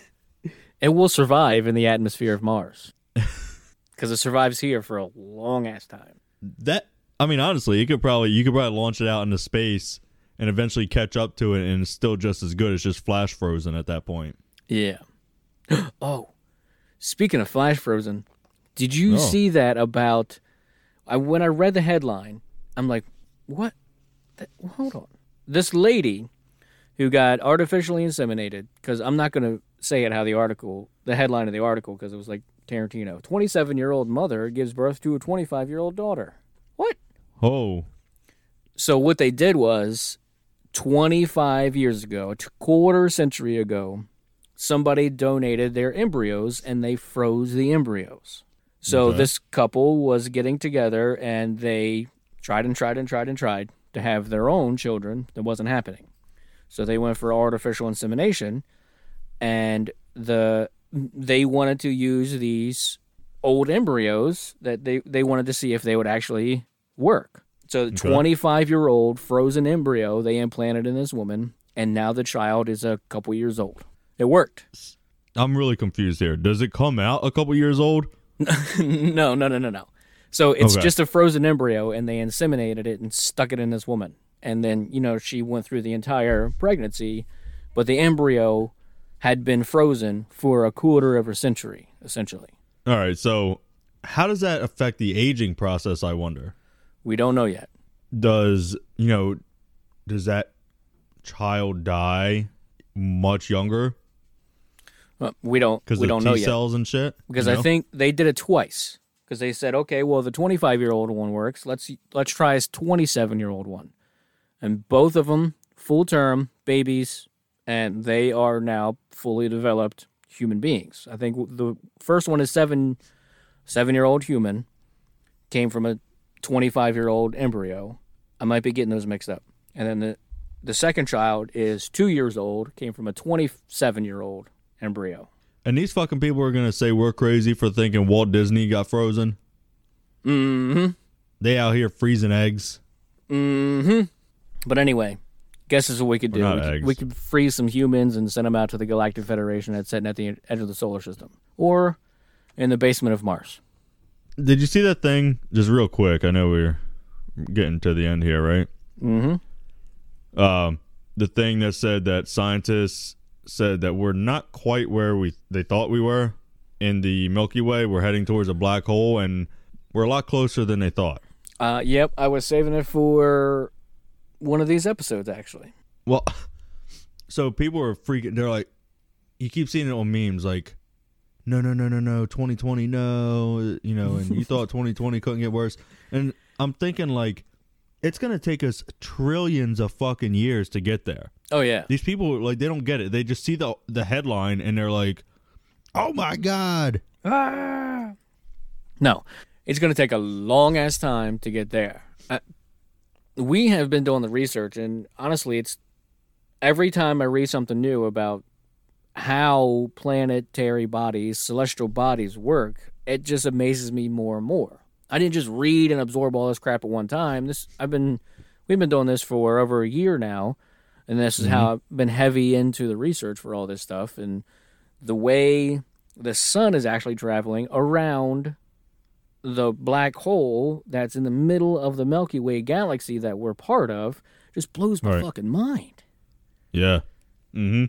It will survive in the atmosphere of Mars. Because it survives here for a long ass time. That I mean, honestly, you could probably you could probably launch it out into space and eventually catch up to it, and it's still just as good. It's just flash frozen at that point. Yeah. Oh, speaking of flash frozen, did you oh. see that about? I when I read the headline, I'm like, what? That, hold on. This lady who got artificially inseminated, because I'm not going to say it how the article, the headline of the article, because it was like Tarantino. twenty-seven-year-old mother gives birth to a twenty-five-year-old daughter. What? Oh. So what they did was twenty-five years ago, a quarter century ago, somebody donated their embryos and they froze the embryos. So Okay. this couple was getting together and they tried and tried and tried and tried to have their own children. That wasn't happening. So they went for artificial insemination, and the they wanted to use these old embryos that they, they wanted to see if they would actually work. So the Okay. twenty-five-year-old frozen embryo they implanted in this woman, and now the child is a couple years old. It worked. I'm really confused here. Does it come out a couple years old? no, no, no, no, no. So it's Okay. just a frozen embryo, and they inseminated it and stuck it in this woman. And then, you know, she went through the entire pregnancy, but the embryo had been frozen for a quarter of a century, essentially. All right. So how does that affect the aging process, I wonder? We don't know yet. Does, you know, does that child die much younger? Uh, we don't. Because We of don't T know yet. cells and shit? Because you I know? think they did it twice. Because they said, okay, well, the twenty-five-year-old one works. Let's let's try this twenty-seven-year-old one. And both of them, full-term babies, and they are now fully developed human beings. I think the first one is seven, seven-year-old human, came from a twenty-five-year-old embryo. I might be getting those mixed up. And then the, the second child is two years old, came from a twenty-seven-year-old embryo. And these fucking people are going to say we're crazy for thinking Walt Disney got frozen. Mm-hmm. They out here freezing eggs. Mm-hmm. But anyway, guess this is what we could do. Well, We not could, eggs. we could freeze some humans and send them out to the Galactic Federation that's sitting at the edge of the solar system. Or in the basement of Mars. Did you see that thing? Just real quick. I know we're getting to the end here, right? Mm-hmm. Um, the thing that said that scientists said that we're not quite where we they thought we were in the Milky Way. We're heading towards a black hole, and we're a lot closer than they thought. Uh, yep, I was saving it for one of these episodes, actually. Well, so people are freaking. They're like, you keep seeing it on memes, like, no, no, no, no, no, twenty twenty, no, you know, and you thought twenty twenty couldn't get worse. And I'm thinking, like, it's going to take us trillions of fucking years to get there. Oh, yeah. These people, like, they don't get it. They just see the the headline and they're like, oh my God. Ah. No, it's going to take a long-ass time to get there. Uh, we have been doing the research, and honestly, it's every time I read something new about how planetary bodies, celestial bodies work, it just amazes me more and more. I didn't just read and absorb all this crap at one time. This I've been we've been doing this for over a year now, and this is Mm-hmm. how I've been heavy into the research for all this stuff, and the way the sun is actually traveling around the black hole that's in the middle of the Milky Way galaxy that we're part of just blows my Right. fucking mind. Yeah. Mm-hmm.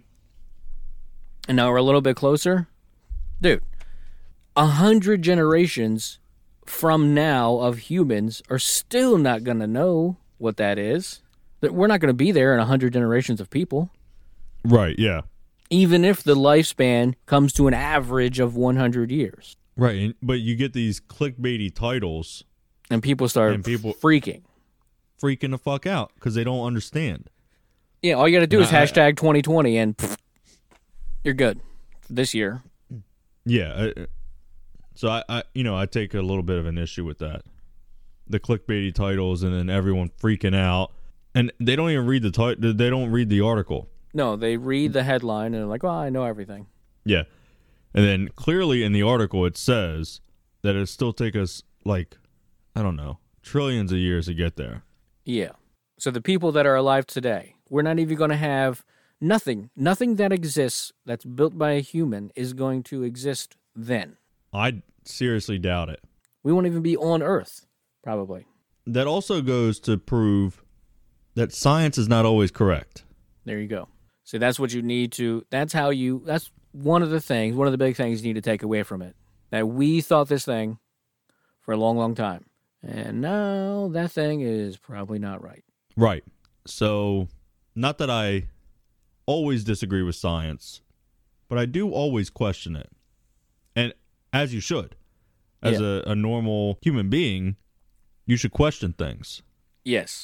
And now we're a little bit closer. Dude, a hundred generations from now of humans are still not going to know what that is. That we're not going to be there in a hundred generations of people. Right, yeah. Even if the lifespan comes to an average of one hundred years. Right, and- but you get these clickbaity titles And people start And people- freaking. freaking the fuck out because they don't understand. Yeah, all you got to do is Nah, I- hashtag twenty twenty and pfft, you're good for this year. Yeah. I, so I, I, you know, I take a little bit of an issue with that. The clickbaity titles and then everyone freaking out. And they don't even read the title. They don't read the article. No, they read the headline and they're like, well, I know everything. Yeah. And then clearly in the article it says that it still take us like, I don't know, trillions of years to get there. Yeah. So the people that are alive today, we're not even going to have nothing. Nothing that exists that's built by a human is going to exist then. I seriously doubt it. We won't even be on Earth, probably. That also goes to prove that science is not always correct. There you go. So that's what you need to, that's how you, that's one of the things, one of the big things you need to take away from it. That we thought this thing for a long, long time. And now that thing is probably not right. Right. So, not that I always disagree with science, but I do always question it. And as you should. As Yeah. a, a normal human being, you should question things. Yes.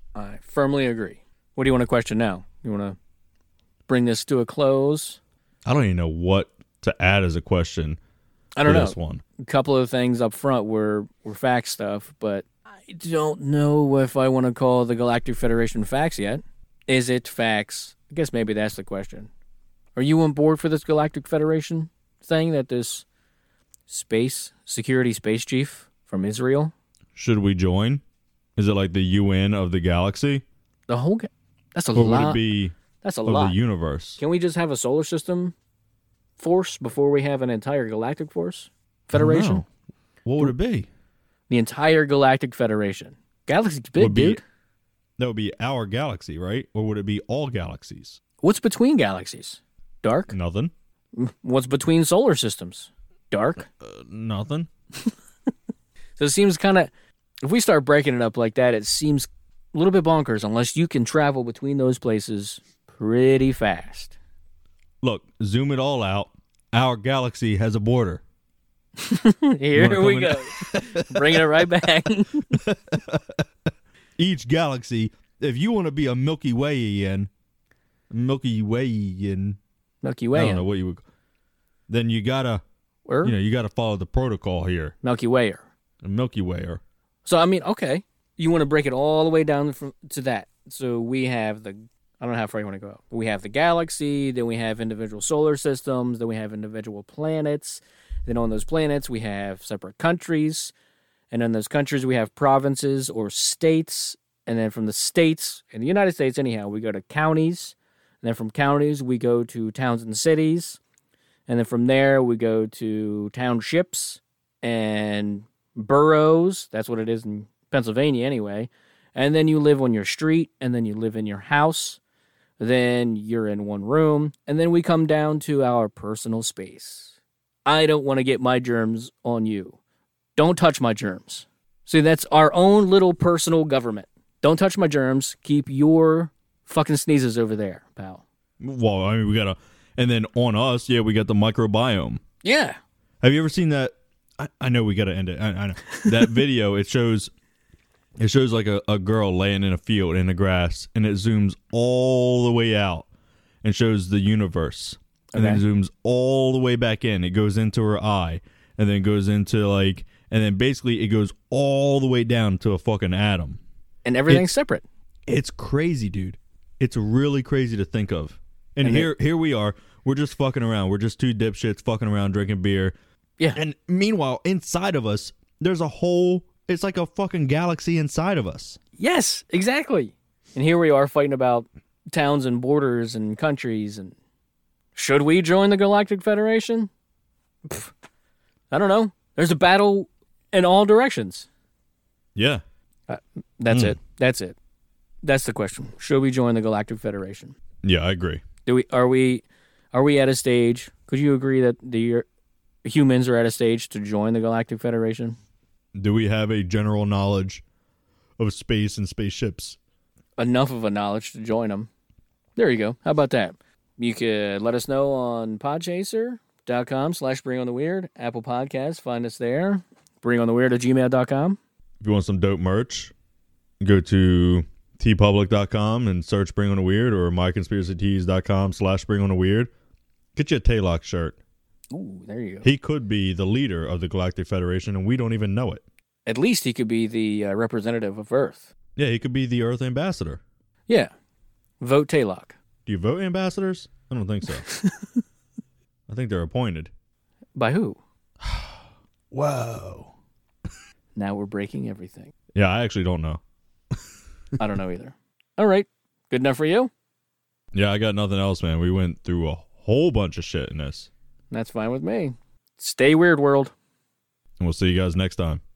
I firmly agree. What do you want to question now? You want to bring this to a close? I don't even know what to add as a question. I don't for know. This one. A couple of things up front were, were fact stuff, but I don't know if I want to call the Galactic Federation facts yet. Is it facts? I guess maybe that's the question. Are you on board for this Galactic Federation thing that this space security space chief from Israel? Should we join? Is it like the U N of the galaxy? The whole ga- that's a Or lot. would it be That's a of lot. the universe? Can we just have a solar system force before we have an entire galactic force I don't federation? know. What would it be? The entire galactic federation. Galaxy's big, Would be- dude. That would be our galaxy, right? Or would it be all galaxies? What's between galaxies? Dark. Nothing. What's between solar systems? Dark. Uh, nothing. So it seems kind of, if we start breaking it up like that, it seems a little bit bonkers unless you can travel between those places pretty fast. Look, zoom it all out. Our galaxy has a border. Here wanna we come go. Bringing it right back. Each galaxy, if you want to be a Milky Wayian, Milky Wayian, Milky I Way. don't know what you would, then you gotta, Or you know, you gotta follow the protocol here. Milky Wayer. A Milky Wayer. So, I mean, okay. You want to break it all the way down from, to that. So we have the, I don't know how far you want to go. We have the galaxy, then we have individual solar systems, then we have individual planets. Then on those planets, we have separate countries. And in those countries, we have provinces or states. And then from the states, in the United States anyhow, we go to counties. And then from counties, we go to towns and cities. And then from there, we go to townships and boroughs. That's what it is in Pennsylvania anyway. And then you live on your street, and then you live in your house. Then you're in one room. And then we come down to our personal space. I don't want to get my germs on you. Don't touch my germs. See, that's our own little personal government. Don't touch my germs. Keep your fucking sneezes over there, pal. Well, I mean, we gotta, and then on us, yeah, we got the microbiome. Yeah. Have you ever seen that? I, I know we gotta end it. I, I know that video. It shows, it shows like a, a girl laying in a field in the grass, and it zooms all the way out and shows the universe, and Okay. then zooms all the way back in. It goes into her eye, and then goes into like, and then basically it goes all the way down to a fucking atom. And everything's It's- separate. It's crazy, dude. It's really crazy to think of. And, And here, here we are. We're just fucking around. We're just two dipshits fucking around drinking beer. Yeah. And meanwhile, inside of us, there's a whole. It's like a fucking galaxy inside of us. Yes, exactly. And here we are fighting about towns and borders and countries. And should we join the Galactic Federation? Pff, I don't know. There's a battle in all directions. Yeah. That's Mm. it. That's it. That's the question. Should we join the Galactic Federation? Yeah, I agree. Do we? Are we? Are we at a stage? Could you agree that the humans are at a stage to join the Galactic Federation? Do we have a general knowledge of space and spaceships? Enough of a knowledge to join them. There you go. How about that? You could let us know on podchaser.com slash bring on the weird. Apple Podcasts, find us there. Bring on the weird at gmail dot com. If you want some dope merch, go to t public dot com and search Bring on the Weird, or my conspiracy tees dot com slash Bring on the Weird. Get you a Taylock shirt. Ooh, there you go. He could be the leader of the Galactic Federation, and we don't even know it. At least he could be the uh, representative of Earth. Yeah, he could be the Earth ambassador. Yeah. Vote Taylock. Do you vote ambassadors? I don't think so. I think they're appointed. By who? Whoa. Now we're breaking everything. Yeah, I actually don't know. I don't know either. All right. Good enough for you? Yeah, I got nothing else, man. We went through a whole bunch of shit in this. That's fine with me. Stay weird, world. And we'll see you guys next time.